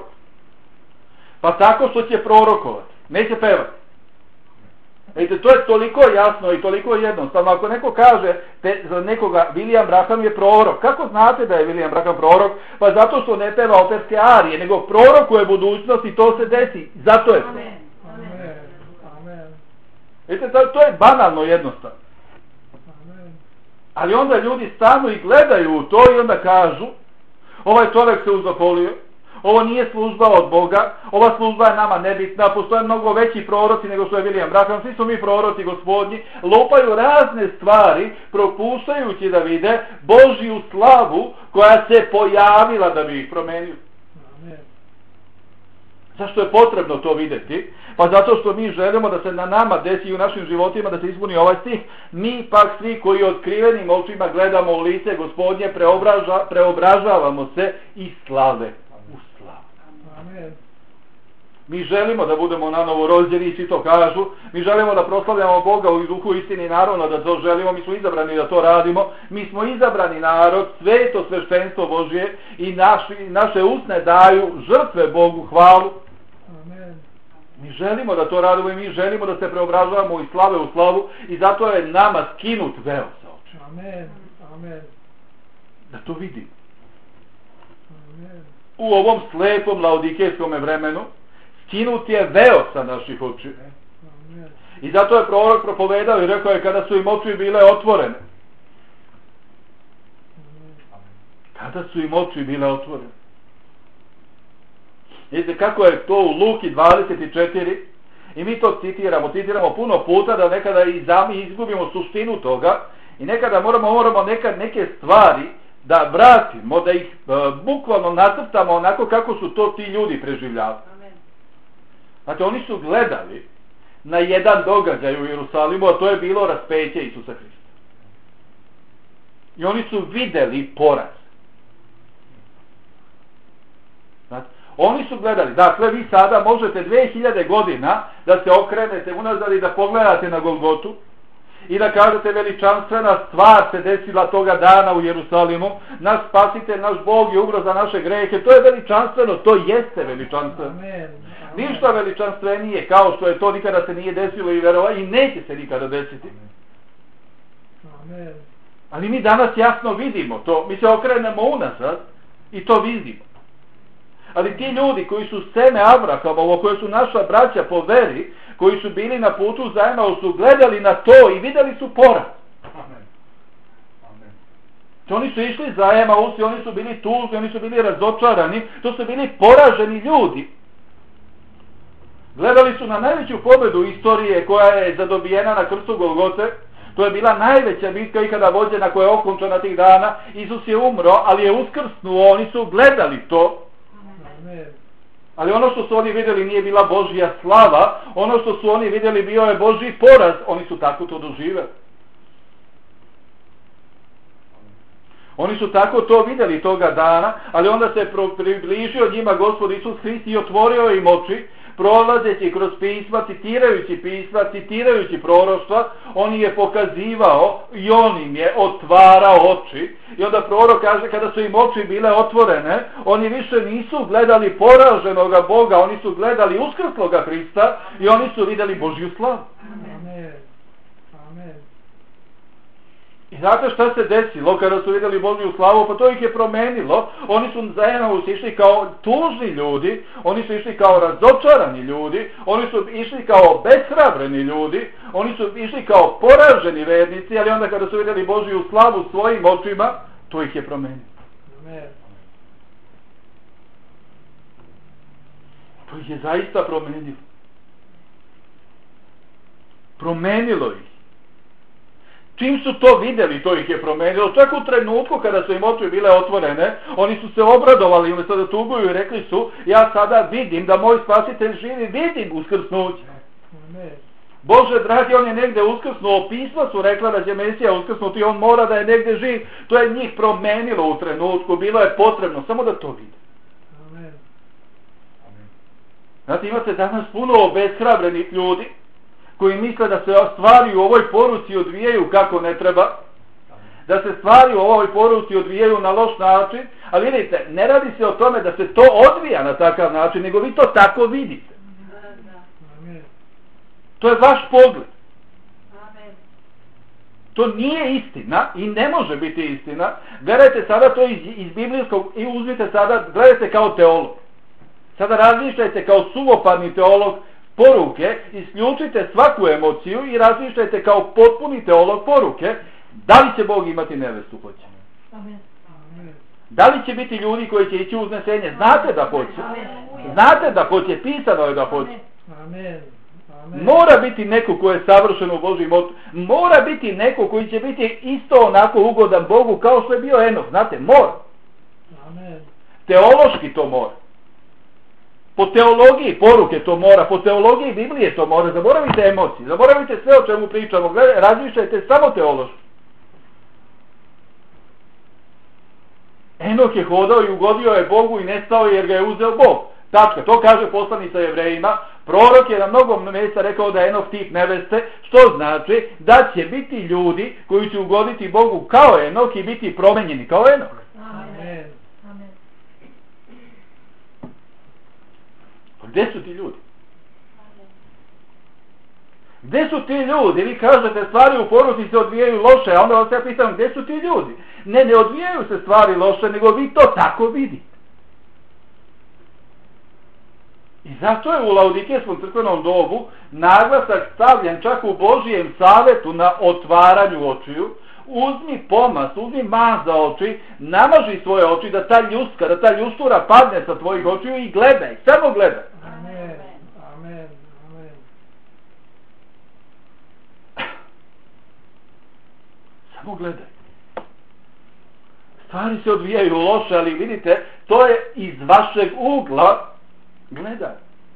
Pa tako što će prorokovati, neće pevati. Vidite, to je toliko jasno i toliko jednostavno. Ako neko kaže te, za nekoga William Branham je prorok, kako znate da je William Branham prorok? Pa zato što ne peva operske arije, nego prorokuje budućnost i to se desi. Zato je to. Amen. Amen. Vidite, to, to je banalno jednostavno. Amen. Ali onda ljudi stanu i gledaju u to i onda kažu, ovaj čovjek se uzakolio, ovo nije služba od Boga, ova služba je nama nebitna, postoje mnogo veći proroci nego što je William Branham, svi su mi proroci gospodnji, lupaju razne stvari, propuštajući da vide Božju slavu koja se pojavila da bi ih promenio. Amen. Zašto je potrebno to vidjeti? Pa zato što mi želimo da se na nama desi i u našim životima da se ispuni ovaj stih. Mi pak svi koji otkrivenim očima gledamo u lice gospodnje, preobraža, preobražavamo se i slave. Amen. Mi želimo da budemo nanovo rođeni, svi to kažu. Mi želimo da proslavljamo Boga u duhu istini, naravno da to želimo. Mi smo izabrani da to radimo. Mi smo izabrani narod, sveto sveštenstvo Božje i naši, naše usne daju žrtve Bogu hvalu. Amen. Mi želimo da to radimo i mi želimo da se preobražavamo iz slave u slavu i zato je nama skinut veo sa očima. Amen. Amen. Da to vidimo. Amen. U ovom slepom laodikejskom vremenu skinut je veo sa naših očiju. Amen. I zato je prorok propovedao i rekao je kada su im oči bile otvorene. Kada su im oči bile otvorene. Vidite kako je to u Luki dvadeset četiri i mi to citiramo, citiramo puno puta da nekada i zami izgubimo suštinu toga i nekada moramo, moramo nekad neke stvari da vratimo, da ih uh, bukvalno nacrtamo onako kako su to ti ljudi preživljavali. Znači oni su gledali na jedan događaj u Jerusalimu, a to je bilo raspeće Isusa Hrista. I oni su vidjeli poraz. Znači, oni su gledali, dakle vi sada možete dve hiljade godina da se okrenete unazad i da pogledate na Golgotu i da kažete veličanstvena stvar se desila toga dana u Jerusalimu, naš spasitelj, naš Bog je umro za naše grehe, to je veličanstveno, to jeste veličanstveno. Amen. Ništa veličanstvenije kao što je to nikada se nije desilo i verova i neće se nikada desiti. Amen. Ali mi danas jasno vidimo to, mi se okrenemo unazad i to vidimo. Ali ti ljudi koji su seme Abrahamovo, koji su naša braća po veri, koji su bili na putu za Emaus, su gledali na to i vidjeli su poraz. Amen. Amen. Oni su išli za Emaus i oni su bili tužni, oni su bili razočarani, to su bili poraženi ljudi. Gledali su na najveću pobedu istorije koja je zadobijena na krstu Golgote. To je bila najveća bitka ikada vođena koja je okončana tih dana. Isus je umro, ali je uskrsnuo, oni su gledali to. Amen. Ali ono što su oni vidjeli nije bila Božja slava, ono što su oni vidjeli bio je Božji poraz, oni su tako to doživjeli. Oni su tako to vidjeli toga dana, ali onda se približio njima Gospod Isus Hrist i otvorio im oči, prolazeći kroz pisma, citirajući pisma, citirajući proroštva, on je pokazivao i on im je otvarao oči. I onda prorok kaže, kada su im oči bile otvorene, oni više nisu gledali poraženoga Boga, oni su gledali uskrsloga Hrista i oni su vidjeli Božju slavu. Amen. Amen. I znate šta se desilo kada su vidjeli Božju slavu? Pa to ih je promenilo. Oni su za Emaus išli kao tužni ljudi, oni su išli kao razočarani ljudi, oni su išli kao beshrabreni ljudi, oni su išli kao poraženi vernici, ali onda kada su vidjeli Božju slavu svojim očima, to ih je promenilo. Amen. To ih je zaista promenilo. Promenilo ih. Čim su to vidjeli, to ih je promenilo. Čak u trenutku kada su im oči bile otvorene, oni su se obradovali, umjesto da tuguju i rekli su, ja sada vidim da moj spasitelj živi, vidim uskrsnuće. Amen. Bože dragi, on je negdje uskrsnuo, pisma su rekla da će Mesija uskrsnuti i on mora da je negdje živ. To je njih promenilo u trenutku, bilo je potrebno samo da to vide. Amen. Znate, imate danas puno obeshrabrenih ljudi koji misle da se stvari u ovoj poruci odvijaju kako ne treba, da se stvari u ovoj poruci odvijaju na loš način, ali vidite, ne radi se o tome da se to odvija na takav način, nego vi to tako vidite. Amen. To je vaš pogled. Amen. To nije istina i ne može biti istina. Gledajte sada to iz, iz biblijskog i uzmite sada, gledajte kao teolog. Sada razmišljajte kao suvoparni teolog poruke, isključite svaku emociju i razmišljajte kao potpuni teolog poruke, da li će Bog imati nevestu hoće. Amen. Amen. Da li će biti ljudi koji će ići u uznesenje? Znate da hoće. Znate da hoće, pisano je da hoće. Amen. Amen. Mora biti neko ko je savršen u Božjim očima. Mora biti neko koji će biti isto onako ugodan Bogu kao što je bio Enok. Znate, mora. Amen. Teološki to mora. Po teologiji poruke to mora, po teologiji Biblije to mora. Zaboravite emocije, zaboravite sve o čemu pričamo. Gledajte, razmišljajte samo teološki. Enok je hodao i ugodio je Bogu i nestao jer ga je uzeo Bog. Tačka, to kaže poslanica Jevrejima. Prorok je na mnogom mjesta rekao da je Enok tip neveste, što znači da će biti ljudi koji će ugoditi Bogu kao Enok i biti promenjeni kao Enok. Amen. Amen. Pa gdje su ti ljudi? Gdje su ti ljudi? Vi kažete stvari u poruci se odvijaju loše, a onda vas ja pitam gdje su ti ljudi? Ne, ne odvijaju se stvari loše, nego vi to tako vidite. I zato je u Laodikejskom crkvenom dobu naglasak stavljen čak u Božijem savjetu na otvaranju očiju. Uzmi pomas, uzmi maz za oči, namaži svoje oči da ta ljuska, da ta ljustura padne sa tvojih očiju i gledaj, samo gledaj. Amen. Amen. Amen. Samo gledaj. Stvari se odvijaju loše, ali vidite, to je iz vašeg ugla. Gledaj.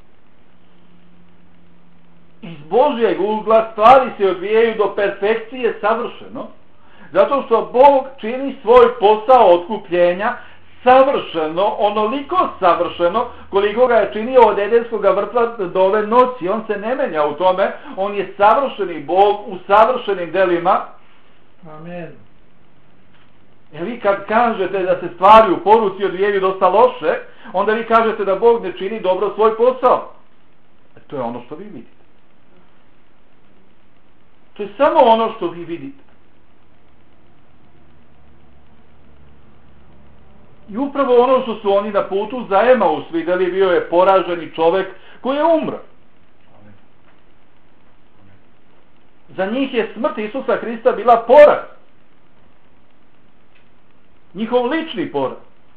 Iz Božjeg ugla stvari se odvijaju do perfekcije savršeno, zato što Bog čini svoj posao otkupljenja savršeno, onoliko savršeno koliko ga je činio od Edenskog vrta do ove noći. On se ne menja u tome, on je savršeni Bog u savršenim delima. Amen. Jer vi kad kažete da se stvari u poruci odvijaju dosta loše, onda vi kažete da Bog ne čini dobro svoj posao. To je ono što vi vidite. To je samo ono što vi vidite. I upravo ono što su oni na putu za Emaus vidjeli, bio je poraženi čovjek koji je umro. Za njih je smrt Isusa Hrista bila poraz. Njihov lični poraz.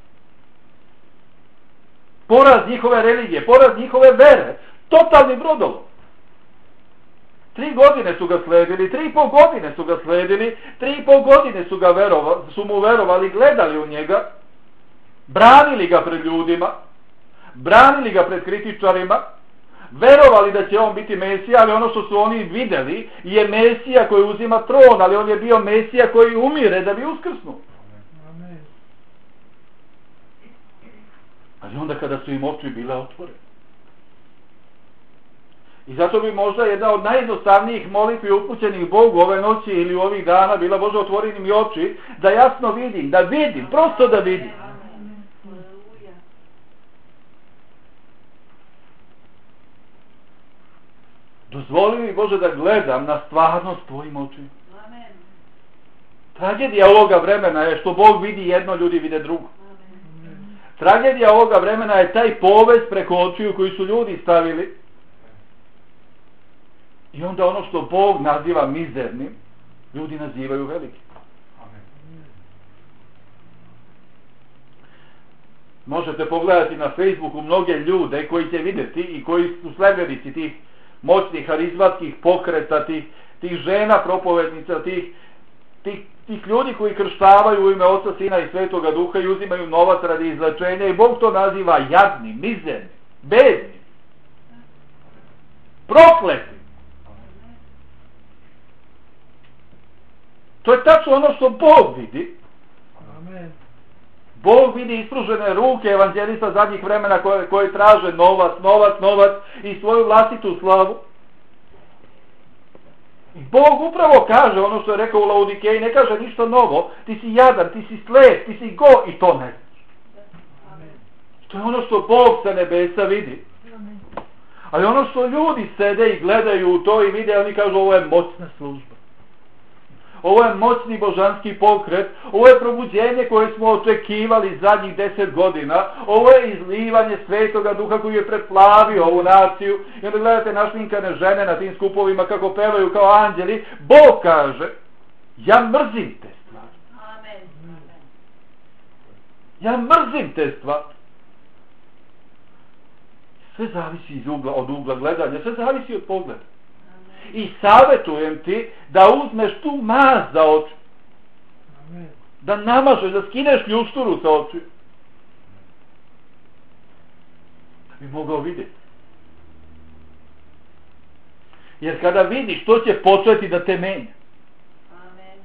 Poraz njihove religije, poraz njihove vere. Totalni brodolom. Tri godine su ga sledili, tri i pol godine su ga sledili, tri i pol godine su, ga verovali, su mu verovali, gledali u njega, branili ga pred ljudima, branili ga pred kritičarima, verovali da će on biti Mesija, ali ono što su oni vidjeli je Mesija koji uzima tron, ali on je bio Mesija koji umire da bi uskrsnuo. Amen. Ali onda kada su im oči bile otvorene, I zato bi možda jedna od najjednostavnijih molitvi upućenih Bogu ove noći ili ovih dana bila: Bože, otvori mi oči da jasno vidim, da vidim, prosto da vidim. Dozvoli mi, Bože, da gledam na stvarnost tvojim očima. Tragedija ovoga vremena je što Bog vidi jedno, ljudi vide drugo. Tragedija ovoga vremena je taj povez preko očiju koji su ljudi stavili. I onda ono što Bog naziva mizernim, ljudi nazivaju velikim. Možete pogledati na Facebooku mnoge ljude koji će vidjeti i koji su sledbenici tih moćnih harizmatskih pokreta, tih, tih žena propovednica, tih, tih, tih ljudi koji krštavaju u ime Oca, Sina i Svetoga Duha i uzimaju novac radi izlečenja, i Bog to naziva jadnim, mizernim, bednim, prokletim. To je tačno ono što Bog vidi. Amen. Bog vidi ispružene ruke evanđelista zadnjih vremena koje, koje traže novac, novac, novac i svoju vlastitu slavu. I Bog upravo kaže ono što je rekao u Laodikeji, ne kaže ništa novo: ti si jadan, ti si slep, ti si go, i to ne znaš. To je ono što Bog sa nebesa vidi. Ali ono što ljudi sede i gledaju u to i vide, oni kažu: ovo je moćna služba. Ovo je moćni božanski pokret, ovo je probuđenje koje smo očekivali zadnjih deset godina, ovo je izlivanje Svetoga Duha koji je preplavio ovu naciju. I onda gledate našminkane žene na tim skupovima kako pevaju kao anđeli. Bog kaže: ja mrzim te stvari. Amen. Ja mrzim te stvari. Sve zavisi iz ugla, od ugla gledanja, sve zavisi od pogleda. I savjetujem ti da uzmeš tu mast za oči. Amen. Da namažeš, da skineš ljušturu sa oči. Da bi mogao vidjeti. Jer kada vidiš, to će početi da te menja. Amen.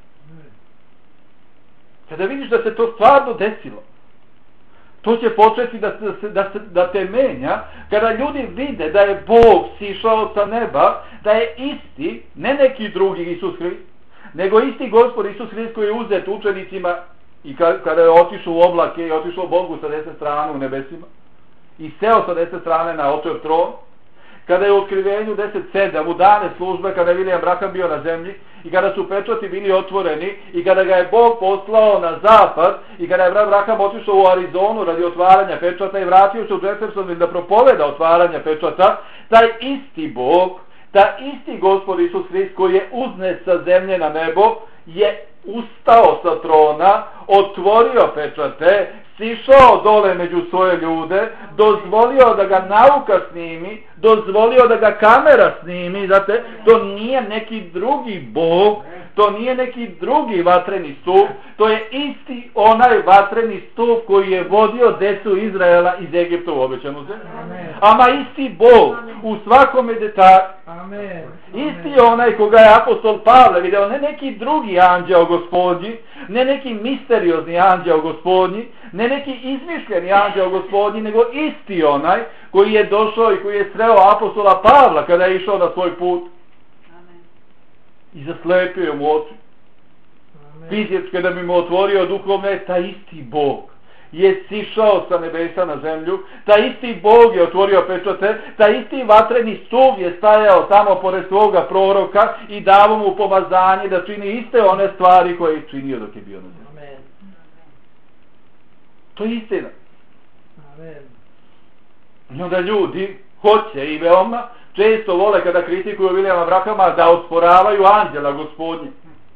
Kada vidiš da se to stvarno desilo, to će početi da, se, da, se, da te menja. Kada ljudi vide da je Bog sišao sa neba, da je isti, ne neki drugi Isus Hrist, nego isti Gospod Isus Hrist koji je uzet učenicima i kada je otišao u oblake i otišao Bogu sa desne strane u nebesima i seo sa desne strane na očev tron, kada je u Otkrivenju deset sedam u dane službe, kada je William Branham bio na zemlji i kada su pečati bili otvoreni i kada ga je Bog poslao na zapad i kada je Branham otišao u Arizonu radi otvaranja pečata i vratio se u Jeffersonville da propoveda otvaranja pečata, taj isti Bog, taj isti Gospod Isus Hrist koji je uznet sa zemlje na nebo, je ustao sa trona, otvorio pečate, sišao dole među svoje ljude, dozvolio da ga nauka snimi, dozvolio da ga kamera snimi. Znate, to nije neki drugi Bog, to nije neki drugi vatreni stup, to je isti onaj vatreni stup koji je vodio decu Izraela iz Egipta u obećanu zemlju. Ama isti Bog u svakome detalju. Amen. Isti onaj koga je apostol Pavle video, ne neki drugi anđeo Gospodnji, ne neki misteriozni anđeo Gospodnji, ne neki izmišljeni anđeo Gospodnji, nego isti onaj koji je došao i koji je sreo apostola Pavla kada je išao na svoj put. Amen. I zaslepio mu oči. Fizički da bi mu otvorio duhovne, taj isti Bog je sišao sa nebesa na zemlju, taj isti Bog je otvorio pečate, taj isti vatreni stup je stajao tamo pored svoga proroka i davo mu pomazanje da čini iste one stvari koje je činio dok je bio na zemlji. Amen. To je istina. Amen. I onda ljudi hoće i veoma često vole kada kritikuju Williama Branhama da osporavaju anđela Gospodnje.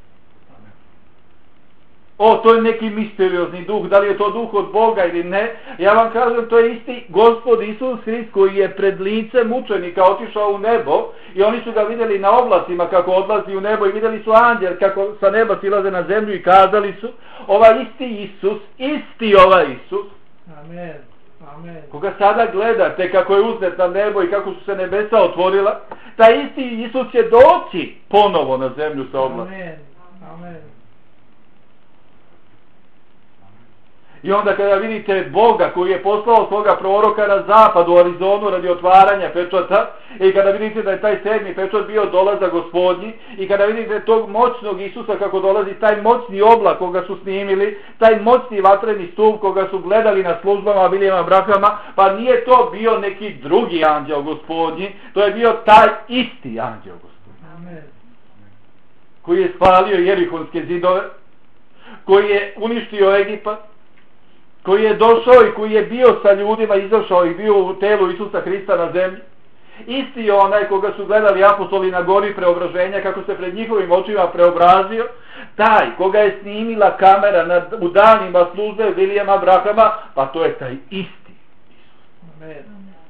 O, to je neki misteriozni duh, da li je to duh od Boga ili ne. Ja vam kažem, to je isti Gospod Isus Hrist koji je pred licem učenika otišao u nebo i oni su ga vidjeli na oblacima kako odlazi u nebo i vidjeli su anđel kako sa neba silaze na zemlju i kazali su: ovaj isti Isus, isti ovaj Isus, Amen. Amen. koga sada gledate kako je uznet na nebo i kako su se nebesa otvorila, taj isti Isus će doći ponovo na zemlju sa oblacima. Amen. Amen. I onda kada vidite Boga koji je poslao svoga proroka na zapad u Arizonu radi otvaranja pečata, i kada vidite da je taj sedmi pečat bio dolazak Gospodnji, i kada vidite tog moćnog Isusa kako dolazi, taj moćni oblak koga su snimili, taj moćni vatreni stup koga su gledali na službama Vilijama Branhama, pa nije to bio neki drugi anđeo Gospodnji, to je bio taj isti anđeo Gospodnji. Amen. Koji je spalio Jerihonske zidove, koji je uništio Egipat, koji je došao i koji je bio sa ljudima, izašao i bio u telu Isusa Hrista na zemlji. Isti je onaj koga su gledali apostoli na gori preobraženja, kako se pred njihovim očima preobrazio, taj koga je snimila kamera na, u danima službe Vilijama Branhama, pa to je taj isti Amen.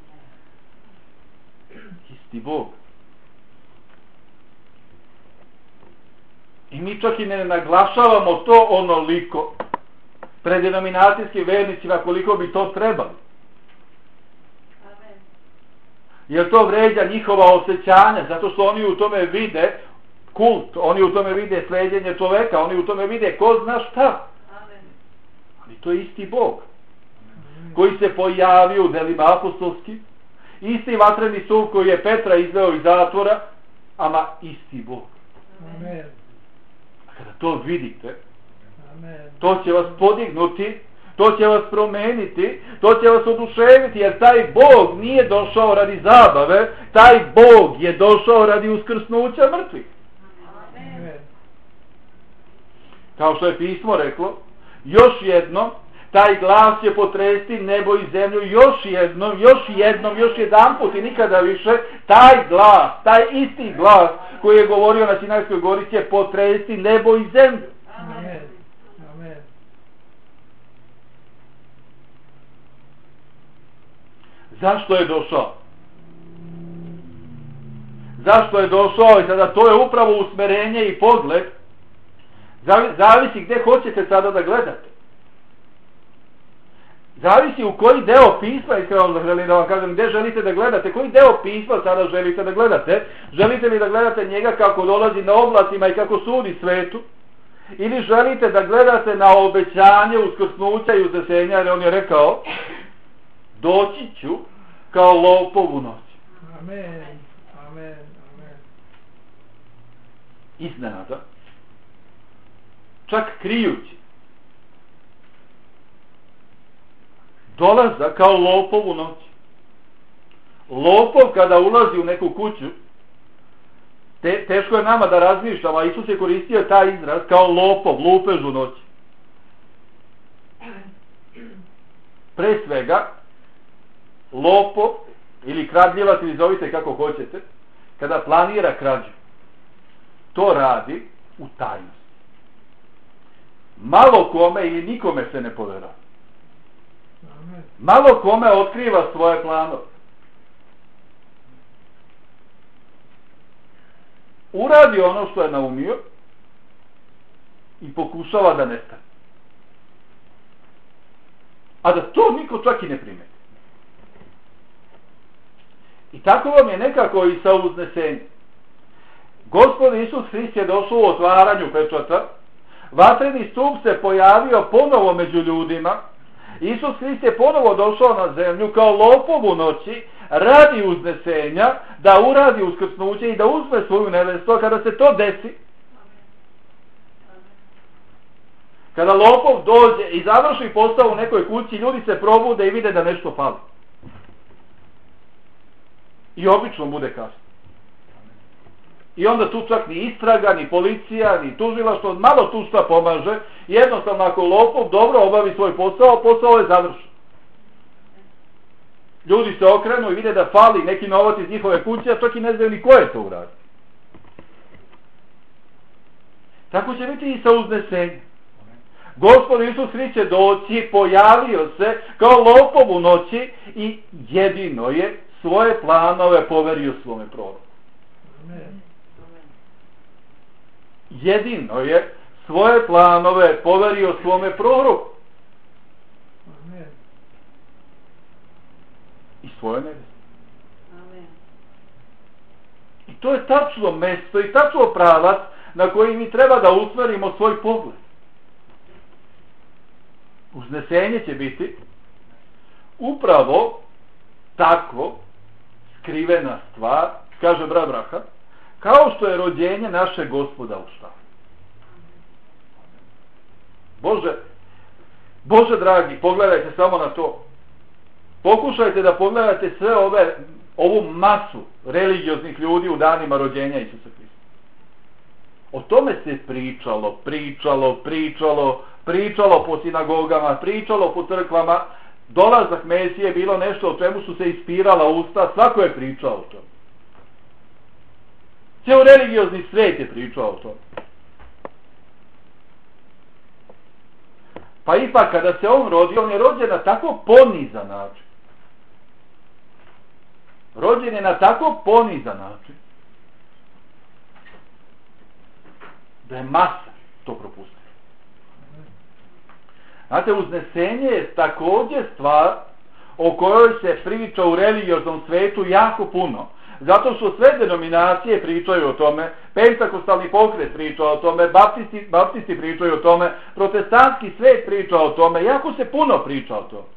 isti Bog. I mi čak i ne naglašavamo to onoliko pred denominacijskim vernicima koliko bi to trebali. Amen. Jer to vređa njihova osjećanja, zato što oni u tome vide kult, oni u tome vide sleđenje čoveka, oni u tome vide ko zna šta. Amen. Ali to je isti Bog koji se pojavio u delima apostolskim, isti vatreni stup koji je Petra izveo iz zatvora, ama isti Bog. Amen. A kada to vidite, Amen. to će vas podignuti, to će vas promeniti, to će vas oduševiti, jer taj Bog nije došao radi zabave, taj Bog je došao radi uskrsnuća mrtvih. Amen. Amen. Kao što je pismo reklo, još jednom, taj glas će potresti nebo i zemlju, još jednom, još jednom, još jedan put i nikada više, taj glas, taj isti glas koji je govorio na Sinajskoj gori će potresti nebo i zemlju. Amen. Amen. Zašto je došao? Zašto je došao? I sada to je upravo usmerenje i pogled. Zavisi gdje hoćete sada da gledate. Zavisi u koji deo pisma, iskreno želim da vam kažem, gdje želite da gledate, koji deo pisma sada želite da gledate. Želite li da gledate njega kako dolazi na oblacima i kako sudi svetu? Ili želite da gledate na obećanje uskrsnuća i uznesenja, jer on je rekao, doći ću kao lopov u noć. Amen. Amen. Amen. Iznenada, čak krijući, dolaza kao lopov u noć. Lopov kada ulazi u neku kuću, te, teško je nama da razmišljamo, a Isus je koristio taj izraz kao lopov, lupež u noć. Pre svega, lopov ili kradljivac, ili zovite kako hoćete, kada planira krađu, to radi u tajnosti. Malo kome ili nikome se ne poverava. Amen. Malo kome otkriva svoje planove. Uradi ono što je naumio i pokušava da nestane. A da to niko čak i ne primeti. I tako vam je nekako i sa uznesenjem. Gospod Isus Hrist je došao u otvaranju pečata, vatreni stup se pojavio ponovo među ljudima, Isus Hrist je ponovo došao na zemlju kao lopov u noći, radi uznesenja, da uradi uskrsnuće i da uzme svoju nevestu. Kada se to desi, kada lopov dođe i završi posao u nekoj kući, ljudi se probude i vide da nešto fali. I obično bude kasno. I onda tu čak ni istraga, ni policija, ni tužilaštvo, malo tu šta pomaže. Jednostavno ako lopov dobro obavi svoj posao, posao je završen. Ljudi se okrenu i vide da fali neki novac iz njihove kuće, a čak i ne znaju ni ko je to uradio. Tako će biti i sa uznesenjem. Gospod Isus Hrist će doći, pojavio se kao lopov u noći i jedino je svoje planove poverio svome proroku. Amen. Jedino je svoje planove poverio svome proroku. Amen. I svoje neveste. Amen. I to je tačno mesto i tačno pravac na koji mi treba da usmerimo svoj pogled. uznesenje će biti upravo tako skrivena stvar, kaže brat Braha, kao što je rođenje našeg Gospoda u štalu. Bože, Bože dragi, pogledajte samo na to. Pokušajte da pogledate sve ove, ovu masu religioznih ljudi u danima rođenja Isusa Hrista. O tome se pričalo, pričalo, pričalo, pričalo po sinagogama, pričalo po crkvama. Dolazak Mesije je bilo nešto o čemu su se ispirala usta, svako je pričao o tome. Cijel religiozni svijet je pričao o tome. Pa ipak kada se on rodi, on je rođen na tako ponizan način. Rođen je na tako ponizan način da je masa to propustila. Znate, uznesenje je također stvar o kojoj se priča u religioznom svetu jako puno. Zato što sve denominacije pričaju o tome, pentakostalni pokret priča o tome, baptisti, baptisti pričaju o tome, protestantski svet priča o tome, jako se puno priča o tome.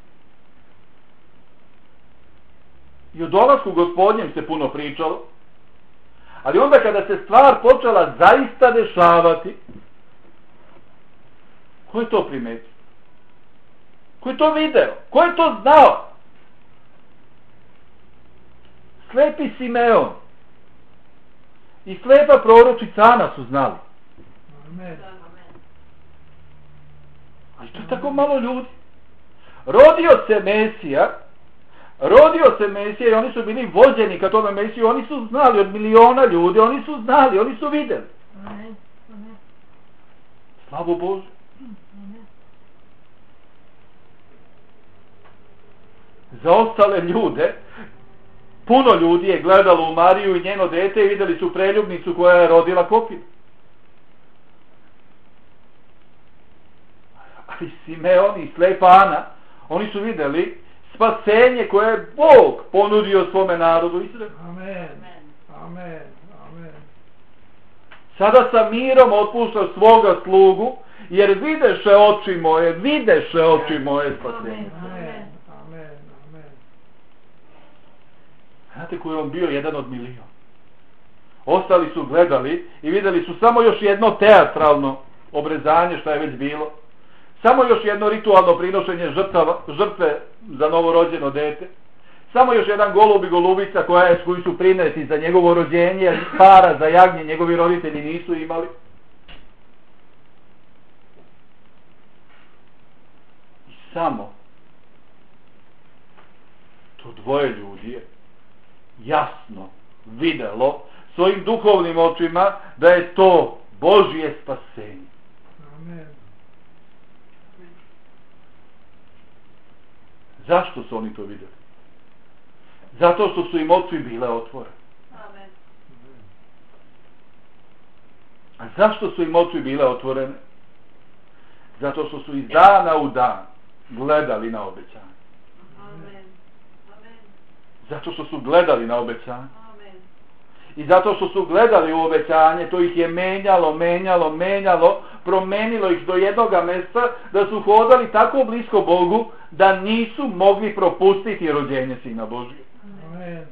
I o dolasku Gospodnjem se puno pričalo, ali onda kada se stvar počela zaista dešavati, ko je to primetio? Ko je to video? Ko je to znao? Slepi Simeon i slepa proročica Ana su znali. Amen. Ali to je tako malo ljudi. Rodio se Mesija, rodio se Mesija i oni su bili vođeni ka tome Mesiju, oni su znali od miliona ljudi, oni su znali, oni su vidjeli. Amen. Amen. Slavo Bože. Amen. Za ostale ljude, puno ljudi je gledalo u Mariju i njeno dete i vidjeli su preljubnicu koja je rodila kopiju. Ali Simeon i slepa Ana, oni su vidjeli spasenje koje je Bog ponudio svome narodu Izraelu. Amen. Amen. Amen. Sada sa mirom otpušta svoga slugu, jer videše oči moje, videše oči moje spasenje. Amen. Amen. Amen. Znate koji je on bio? Jedan od miliona. Ostali su gledali i vidjeli su samo još jedno teatralno obrezanje što je već bilo. Samo još jedno ritualno prinošenje žrtava, žrtve za novorođeno dete. Samo još jedan golub i golubica koja je, koji su prineti za njegovo rođenje, para za jagnje njegovi roditelji nisu imali. I samo to dvoje ljudi je jasno vidjelo svojim duhovnim očima da je to Božje spasenje. Amen. Zašto su oni to vidjeli? Zato što su im oči bile otvorene. Amen. A zašto su im oči bile otvorene? Zato što su iz dana u dan gledali na obećanje. Amen. Amen. Zato što su gledali na obećanje. Amen. I zato što su gledali u obećanje, to ih je menjalo, menjalo, menjalo, promenilo ih do jednoga mjesta da su hodali tako blisko Bogu da nisu mogli propustiti rođenje Sina Božije. Amen.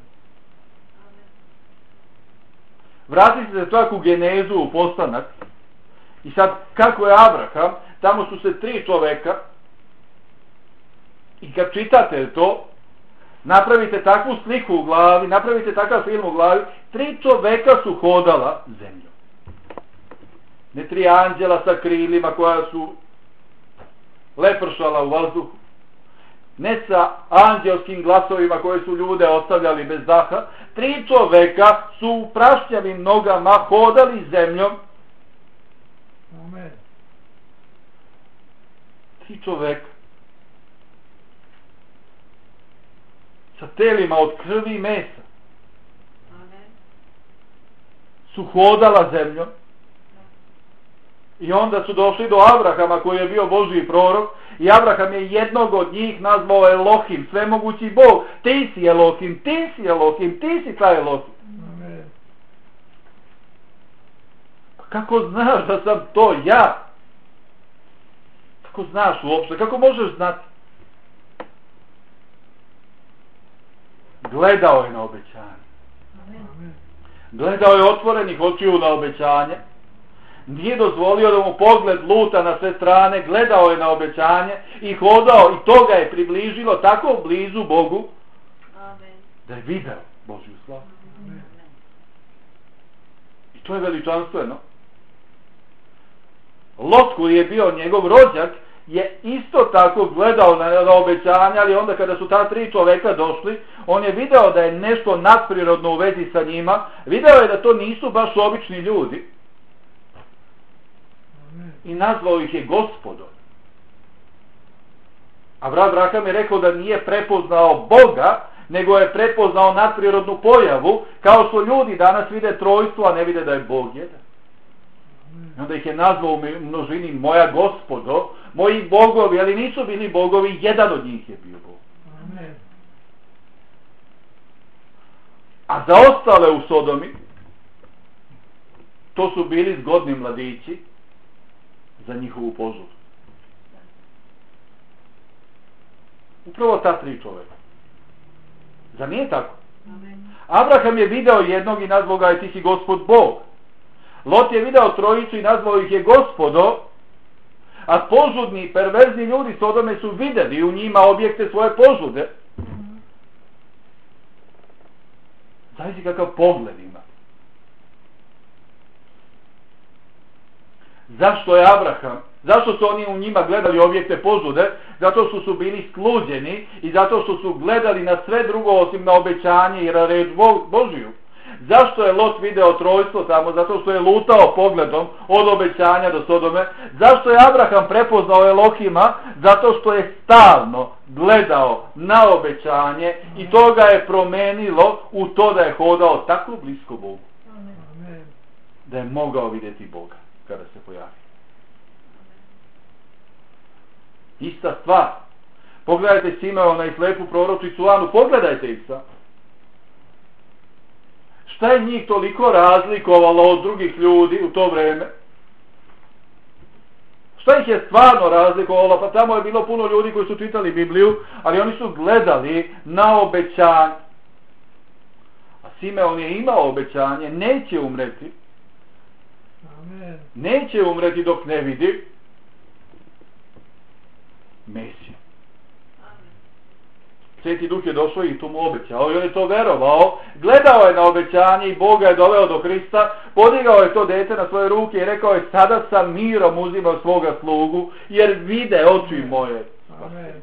Vratite se čak u Genezu, u postanak. I sad, kako je Abraham, tamo su se tri čoveka i kad čitate to, napravite takvu sliku u glavi, napravite takav film u glavi, tri čoveka su hodala zemljom. Ne tri anđela sa krilima koja su lepršala u vazduhu, ne sa anđelskim glasovima koji su ljude ostavljali bez daha. Tri čoveka su u prašnjavim nogama hodali zemljom. Amen. Tri čoveka sa telima od krvi i mesa Amen. su hodala zemljom. I onda su došli do Abrahama koji je bio Božji prorok i Abraham je jednog od njih nazvao Elohim, svemogući Bog. Ti si Elohim, ti si Elohim, ti si taj Elohim. Amen. Pa kako znaš da sam to ja? Kako znaš uopšte? Kako možeš znati? Gledao je na obećanje. Amen. Gledao je otvorenih očiju na obećanje. Nije dozvolio da mu pogled luta na sve strane. Gledao je na obećanje i hodao i to ga je približilo tako blizu Bogu Amen. da je video Božju slavu. Amen. I to je veličanstveno. Lot koji je bio njegov rođak je isto tako gledao na, na obećanja, ali onda kada su ta tri čoveka došli, on je video da je nešto nadprirodno u vezi sa njima, video je da to nisu baš obični ljudi Amen. i nazvao ih je Gospodom. A brat Raham je rekao da nije prepoznao Boga, nego je prepoznao nadprirodnu pojavu, kao što ljudi danas vide trojstvo, a ne vide da je Bog jedan. I onda ih je nazvao u množini moja Gospodo, moji bogovi, ali nisu bili bogovi, jedan od njih je bio Bog. Amen. A za ostale u Sodomi, to su bili zgodni mladići za njihovu požudu. Upravo ta tri čovjeka. Zar nije tako? Amen. Abraham je video jednog i nazvao ga je ti si Gospod Bog. Lot je video trojicu i nazvao ih je Gospodo, a požudni i perverzni ljudi Sodome su vidjeli u njima objekte svoje požude. Zavisi kakav pogled ima. Zašto je Abraham? Zašto su oni u njima gledali objekte požude? Zato što su bili sluđeni i zato što su gledali na sve drugo osim na obećanje i na reč Božiju. Zašto je Lot video trojstvo tamo? Zato što je lutao pogledom od obećanja do Sodome. Zašto je Abraham prepoznao Elohima? Zato što je stalno gledao na obećanje i to ga je promenilo u to da je hodao tako blisko Bogu. Amen. Da je mogao vidjeti Boga kada se pojavi. Ista stvar. Pogledajte Simeona i slepu proročicu Anu. Pogledajte ih sad. Šta je njih toliko razlikovalo od drugih ljudi u to vrijeme? Šta ih je stvarno razlikovalo? Pa tamo je bilo puno ljudi koji su čitali Bibliju, ali oni su gledali na obećanje. A Simeon je imao obećanje, neće umreti. Amen. Neće umreti dok ne vidi Mesiju. Sveti Duh je došao i tu mu obećao i on je to verovao, gledao je na obećanje i Boga je doveo do Krista, podigao je to dete na svoje ruke i rekao je sada sam mirom uzimao svoga slugu jer vide oči moje. Amen.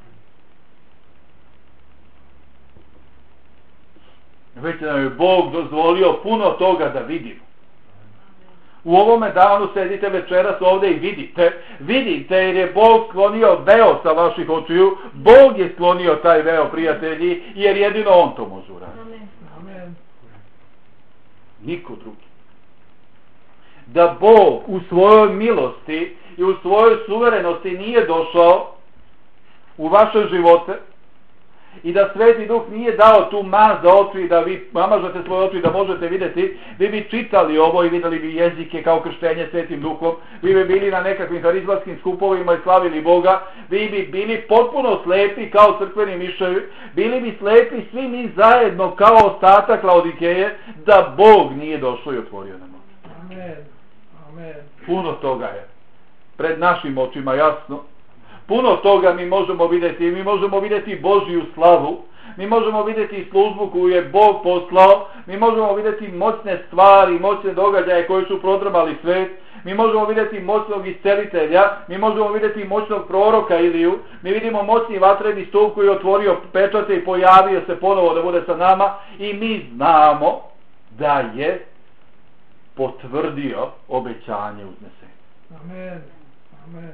Već nam je Bog dozvolio puno toga da vidimo. U ovome danu sedite večeras ovdje i vidite. Vidite jer je Bog sklonio veo sa vaših očiju. Bog je sklonio taj veo, prijatelji, jer jedino On to može uraditi. Amen. Amen. Niko drugi. Da Bog u svojoj milosti i u svojoj suverenosti nije došao u vaše živote i da Sveti Duh nije dao tu maz za oči i da vi namažete svoje oči da možete vidjeti, vi bi čitali ovo i vidjeli bi jezike kao krštenje Svetim Duhom, vi bi bili na nekakvim harizmatskim skupovima i slavili Boga, vi bi bili potpuno slepi kao crkveni miševi, bili bi slepi svi mi zajedno kao ostatak Laodikeje da Bog nije došao i otvorio nam oči. Amen. Amen. Puno toga je pred našim očima jasno. Puno toga mi možemo vidjeti, mi možemo vidjeti Božju slavu, mi možemo vidjeti službu koju je Bog poslao, mi možemo vidjeti moćne stvari, moćne događaje koji su prodrmali svijet, mi možemo vidjeti moćnog iscelitelja, mi možemo vidjeti moćnog proroka Iliju, mi vidimo moćni vatreni stup koji je otvorio pečate i pojavio se ponovo da bude sa nama i mi znamo da je potvrdio obećanje uznesenja. Amen. Amen.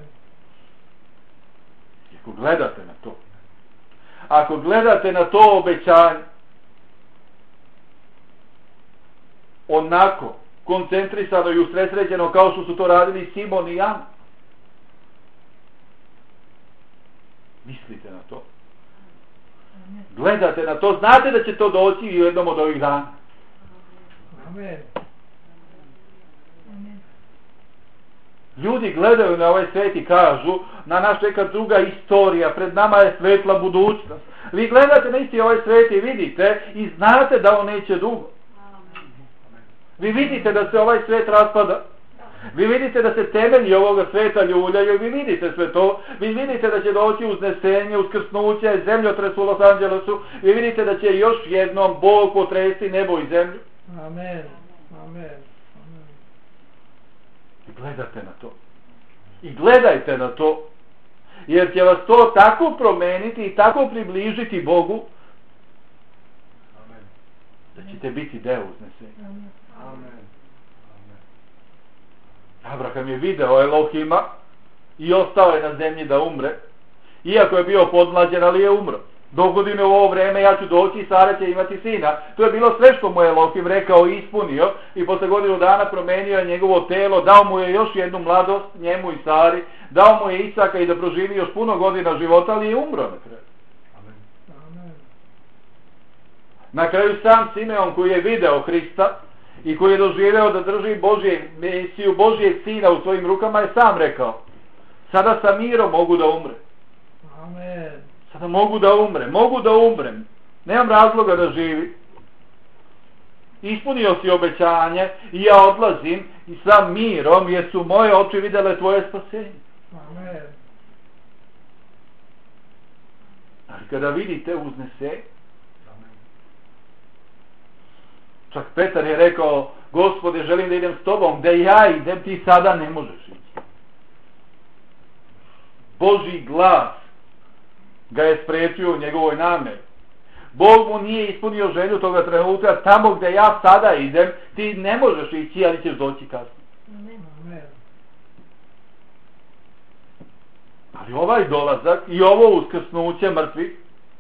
Ako gledate na to, ako gledate na to obećanje, onako koncentrisano i usredsređeno kao što su to radili Simon i Jan, mislite na to, gledate na to, znate da će to doći i u jednom od ovih dana. Amen. Ljudi gledaju na ovaj svijet i kažu, na nas čeka druga istorija, pred nama je svetla budućnost. Vi gledate na isti ovaj svijet i vidite i znate da on neće dugo. Vi vidite da se ovaj svijet raspada. Vi vidite da se temelji ovoga svijeta ljuljaju, vi vidite sve to. Vi vidite da će doći uznesenje, uskrsnuće, zemljotres u Los Angelesu. Vi vidite da će još jednom Bog potresti nebo i zemlju. Amen. Amen. Amen. I gledate na to. I gledajte na to. Jer će vas to tako promeniti i tako približiti Bogu da ćete biti deo uznesenja. Amen. Abraham je video Elohima i ostao je na zemlji da umre. Iako je bio podmlađen, ali je umro. Dogodine u ovo vreme ja ću doći i Sara će imati sina. To je bilo sve što mu je Elohim rekao i ispunio. I posle godinu dana promenio je njegovo telo. Dao mu je još jednu mladost, njemu i Sari. Dao mu je Isaka i da proživi još puno godina života, ali je umro na kraju. Amen. Na kraju sam Simeon koji je video Hrista i koji je doživeo da drži Božje Mesiju, Božjeg sina u svojim rukama, je sam rekao: sada sa mirom mogu da umrem. Amen. Sada mogu da umrem, mogu da umrem. Nemam razloga da živi. Ispunio si obećanje i ja odlazim i sa mirom, jer su moje oči vidjele tvoje spasenje. Amen. Ali kada vidite uznesenje, čak Petar je rekao: Gospode, želim da idem s tobom, gde ja idem, ti sada ne možeš ići. Božji glas ga je spriječio u njegovoj nameri. Bog mu nije ispunio želju toga trenutka: tamo gde ja sada idem, ti ne možeš ići, ali ćeš doći kasnije. Amen. Ali ovaj dolazak i ovo uskrsnuće mrtvih,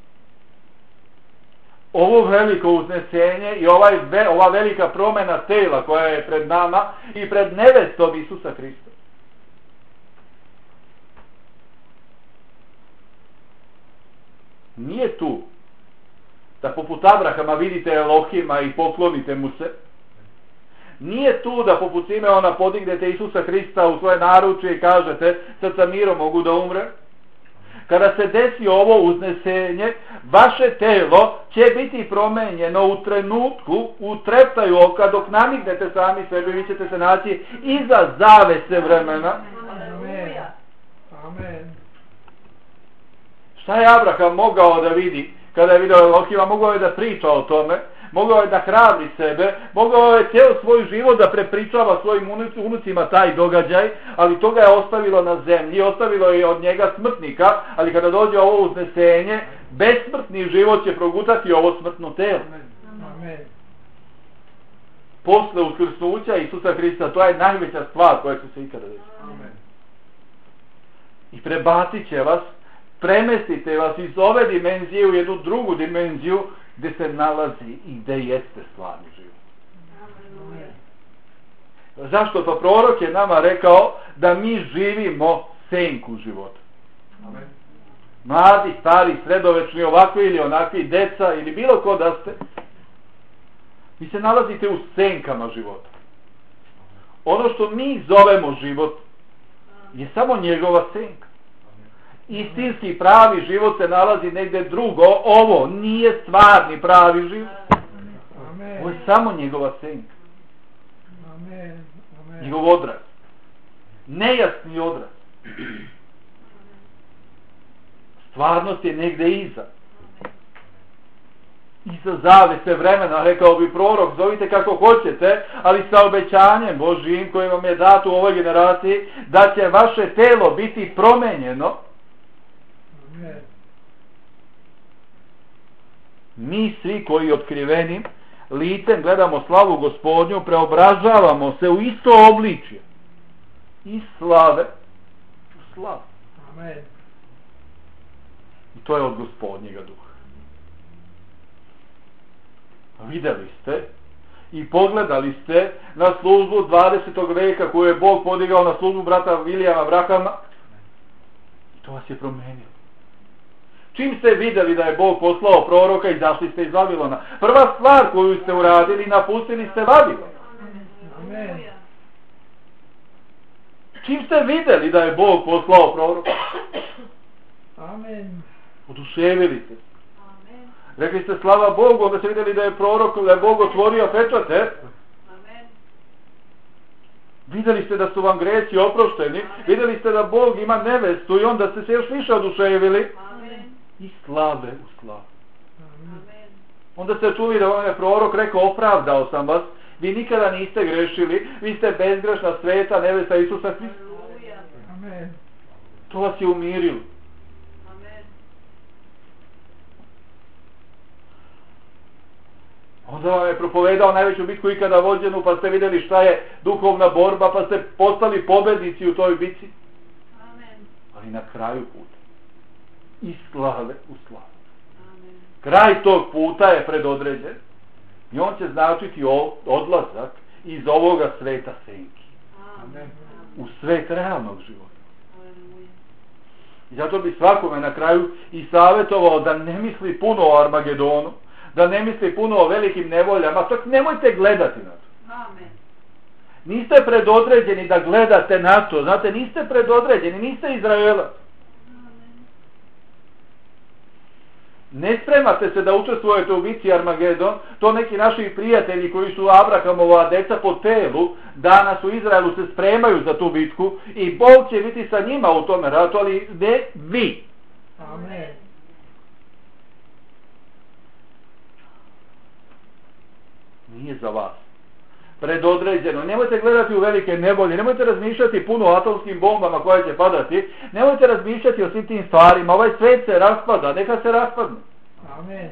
ovo veliko uznesenje i ovaj, ova velika promjena tela koja je pred nama i pred nevestom Isusa Hrista, nije tu da poput Abrahama vidite Elohima i poklonite mu se. Nije tu da poput Simeona podignete Isusa Hrista u svoje naručje i kažete: sad sa mirom mogu da umrem. Kada se desi ovo uznesenje, vaše telo će biti promenjeno u trenutku, u treptaju oka, dok namignete sami sebe, vi ćete se naći iza zavese vremena. Amen. Amen. Šta je Abraham mogao da vidi kada je video Elohima? Mogao je da priča o tome, mogao je da hrabri sebe, mogao je cijel svoj život da prepričava svojim unucima taj događaj, ali to ga je ostavilo na zemlji, ostavilo je od njega smrtnika, ali kada dođe ovo uznesenje, besmrtni život će progutati ovo smrtno telo. Amen. Posle uskrsnuća Isusa Hrista, to je najveća stvar koja će se ikada desiti. Amen. I prebacit će vas, premestite vas iz ove dimenzije u jednu drugu dimenziju gdje se nalazi i gdje jeste stvarni život. Amen. Zašto? Pa prorok je nama rekao da mi živimo senku života. Amen. Mladi, stari, sredovečni, ovakvi ili onakvi, deca ili bilo ko da ste, vi se nalazite u senkama života. Ono što mi zovemo život je samo njegova senka. Istinski pravi život se nalazi negdje drugo. Ovo nije stvarni pravi život. Amen. Ovo je samo njegova senka. Amen. Amen. Njegov odraz. Nejasni odraz. Stvarnost je negdje iza. Iza zavese vremena, rekao bi prorok, zovite kako hoćete, ali sa obećanjem Božijim koje vam je dato u ovoj generaciji, da će vaše telo biti promenjeno. Amen. Mi svi koji otkrivenim licem gledamo slavu Gospodnju, preobražavamo se u isto obličje. Iz slave u slavu. Amen. I to je od Gospodnjega duha. Vidjeli ste i pogledali ste na službu dvadesetog veka koju je Bog podigao na službu brata Vilijama Brahama. I to vas je promenilo. Čim ste vidjeli da je Bog poslao proroka, izašli ste iz Vavilona. Prva stvar koju ste uradili, napustili ste Vavilon. Amen. Čim ste vidjeli da je Bog poslao proroka? Amen. Oduševili ste. Amen. Rekli ste slava Bogu, onda ste vidjeli da je prorok, da je Bog otvorio pečate. Amen. Vidjeli ste da su vam gresi oprošteni. Vidjeli ste da Bog ima nevestu i onda ste se još više oduševili. Amen. I slave u slavu. Amen. Amen. Onda ste čuli da vam je prorok rekao, opravdao sam vas. Vi nikada niste grešili. Vi ste bezgrešna sveta nevesta Isusa Hrista. Aleluja. Amen. To vas je umirilo. Amen. Onda vam je propovedao najveću bitku ikada vođenu, pa ste vidjeli šta je duhovna borba, pa ste postali pobednici u toj bitci. Amen. Ali na kraju puta. I slave u slavu. Amen. Kraj tog puta je predodređen. I on će značiti odlazak iz ovoga sveta senki. Amen. U svet realnog života. Aleluja. I zato bi svakome na kraju i savjetovao da ne misli puno o Armagedonu, da ne misli puno o velikim nevoljama, čak nemojte gledati na to. Amen. Niste predodređeni da gledate na to, znate, niste predodređeni, niste Izraelac. Amen. Ne spremate se da učestvujete u bitci Armagedon, to neki naši prijatelji koji su Abrahamova deca po telu, danas u Izraelu se spremaju za tu bitku i Bog će biti sa njima u tome ratu, ali ne vi. Amen. Nije za vas. Predodređeno. Nemojte gledati u velike nevolje, nemojte razmišljati puno o atomskim bombama koje će padati, nemojte razmišljati o svim tim stvarima. Ovaj svet se raspada, neka se raspadne. Amen.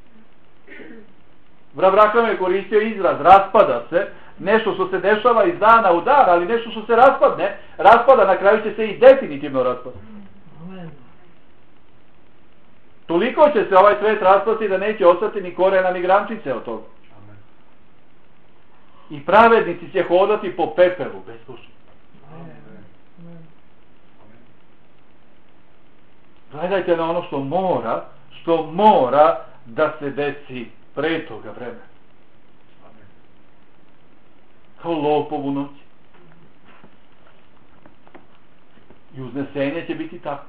Abraham je koristio izraz raspada se, nešto što se dešava iz dana u dan, ali nešto što se raspadne, raspada, na kraju će se i definitivno raspadne. Amen. Toliko će se ovaj svet raspasti da neće ostati ni korena ni grančice od toga. I pravednici će hodati po pepelu, bezbožni. Amen. Gledajte na ono što mora, što mora da se desi pre toga vremena. Kao lopov u noći. I uznesenje će biti tako.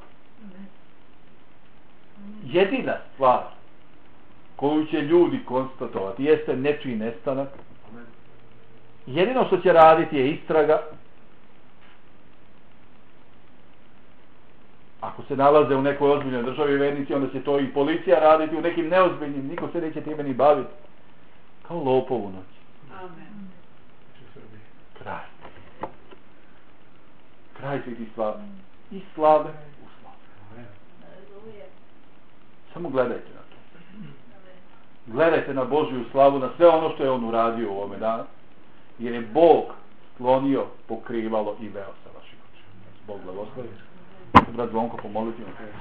Jedina stvar koju će ljudi konstatovati jeste nečiji nestanak. Jedino što će raditi je istraga. Ako se nalaze u nekoj ozbiljnoj državi vernici, onda će to i policija raditi, u nekim neozbiljnim, niko se neće time ni baviti. Kao lopov u noći. Amen. Kraj. Kraj svih tih stvari. I slave u slavu. Aleluja. Samo gledajte na to. Gledajte na Božju slavu, na sve ono što je on uradio u ovome danu. Jer je Bog sklonio pokrivalo i veo sa vaših očiju. Bog blagoslovi. Brat Zvonko, pomoliti na tebi.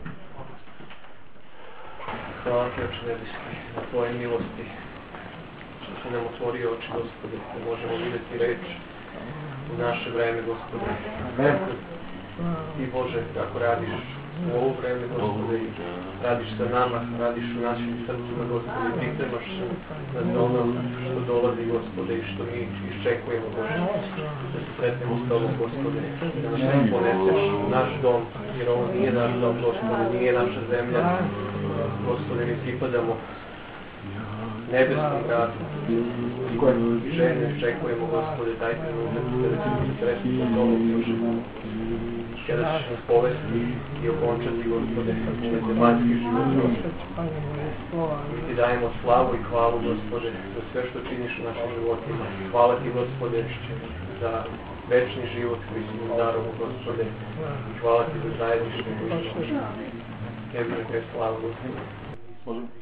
Hvala ti, Oče nebeski, na tvoje milosti, što si nam otvorio oči, Gospode, da možemo vidjeti reč u naše vreme, Gospode. Amen. Ti, Bože, kako radiš u ovo vreme, Gospode, i radiš sa nama, radiš u našim srcima, Gospode, i pripremaš se na sve ono što dolazi, Gospode, i što mi iščekujemo, Bože, da se sretnemo s Tobom, Gospode, da nas ne poneseš u naš dom, jer ovo nije naš dom, Gospode, nije naša zemlja, Gospode, mi pripadamo nebeskom gradu i žene iščekujemo, Gospode, taj trenutak kada ćemo se sretni sa Tobom, Bože, kada ćeš nas povesti i okončati, Gospode, na zemaljski život, Gospode. Mi ti dajemo slavu i hvalu, Gospode, za sve što činiš u našim životima. Hvala ti, Gospode, za večni život koji si nam darovo, Gospode. I hvala ti za zajedništvo koji si nam. Tebi neka je slava, Gospode. Možemo?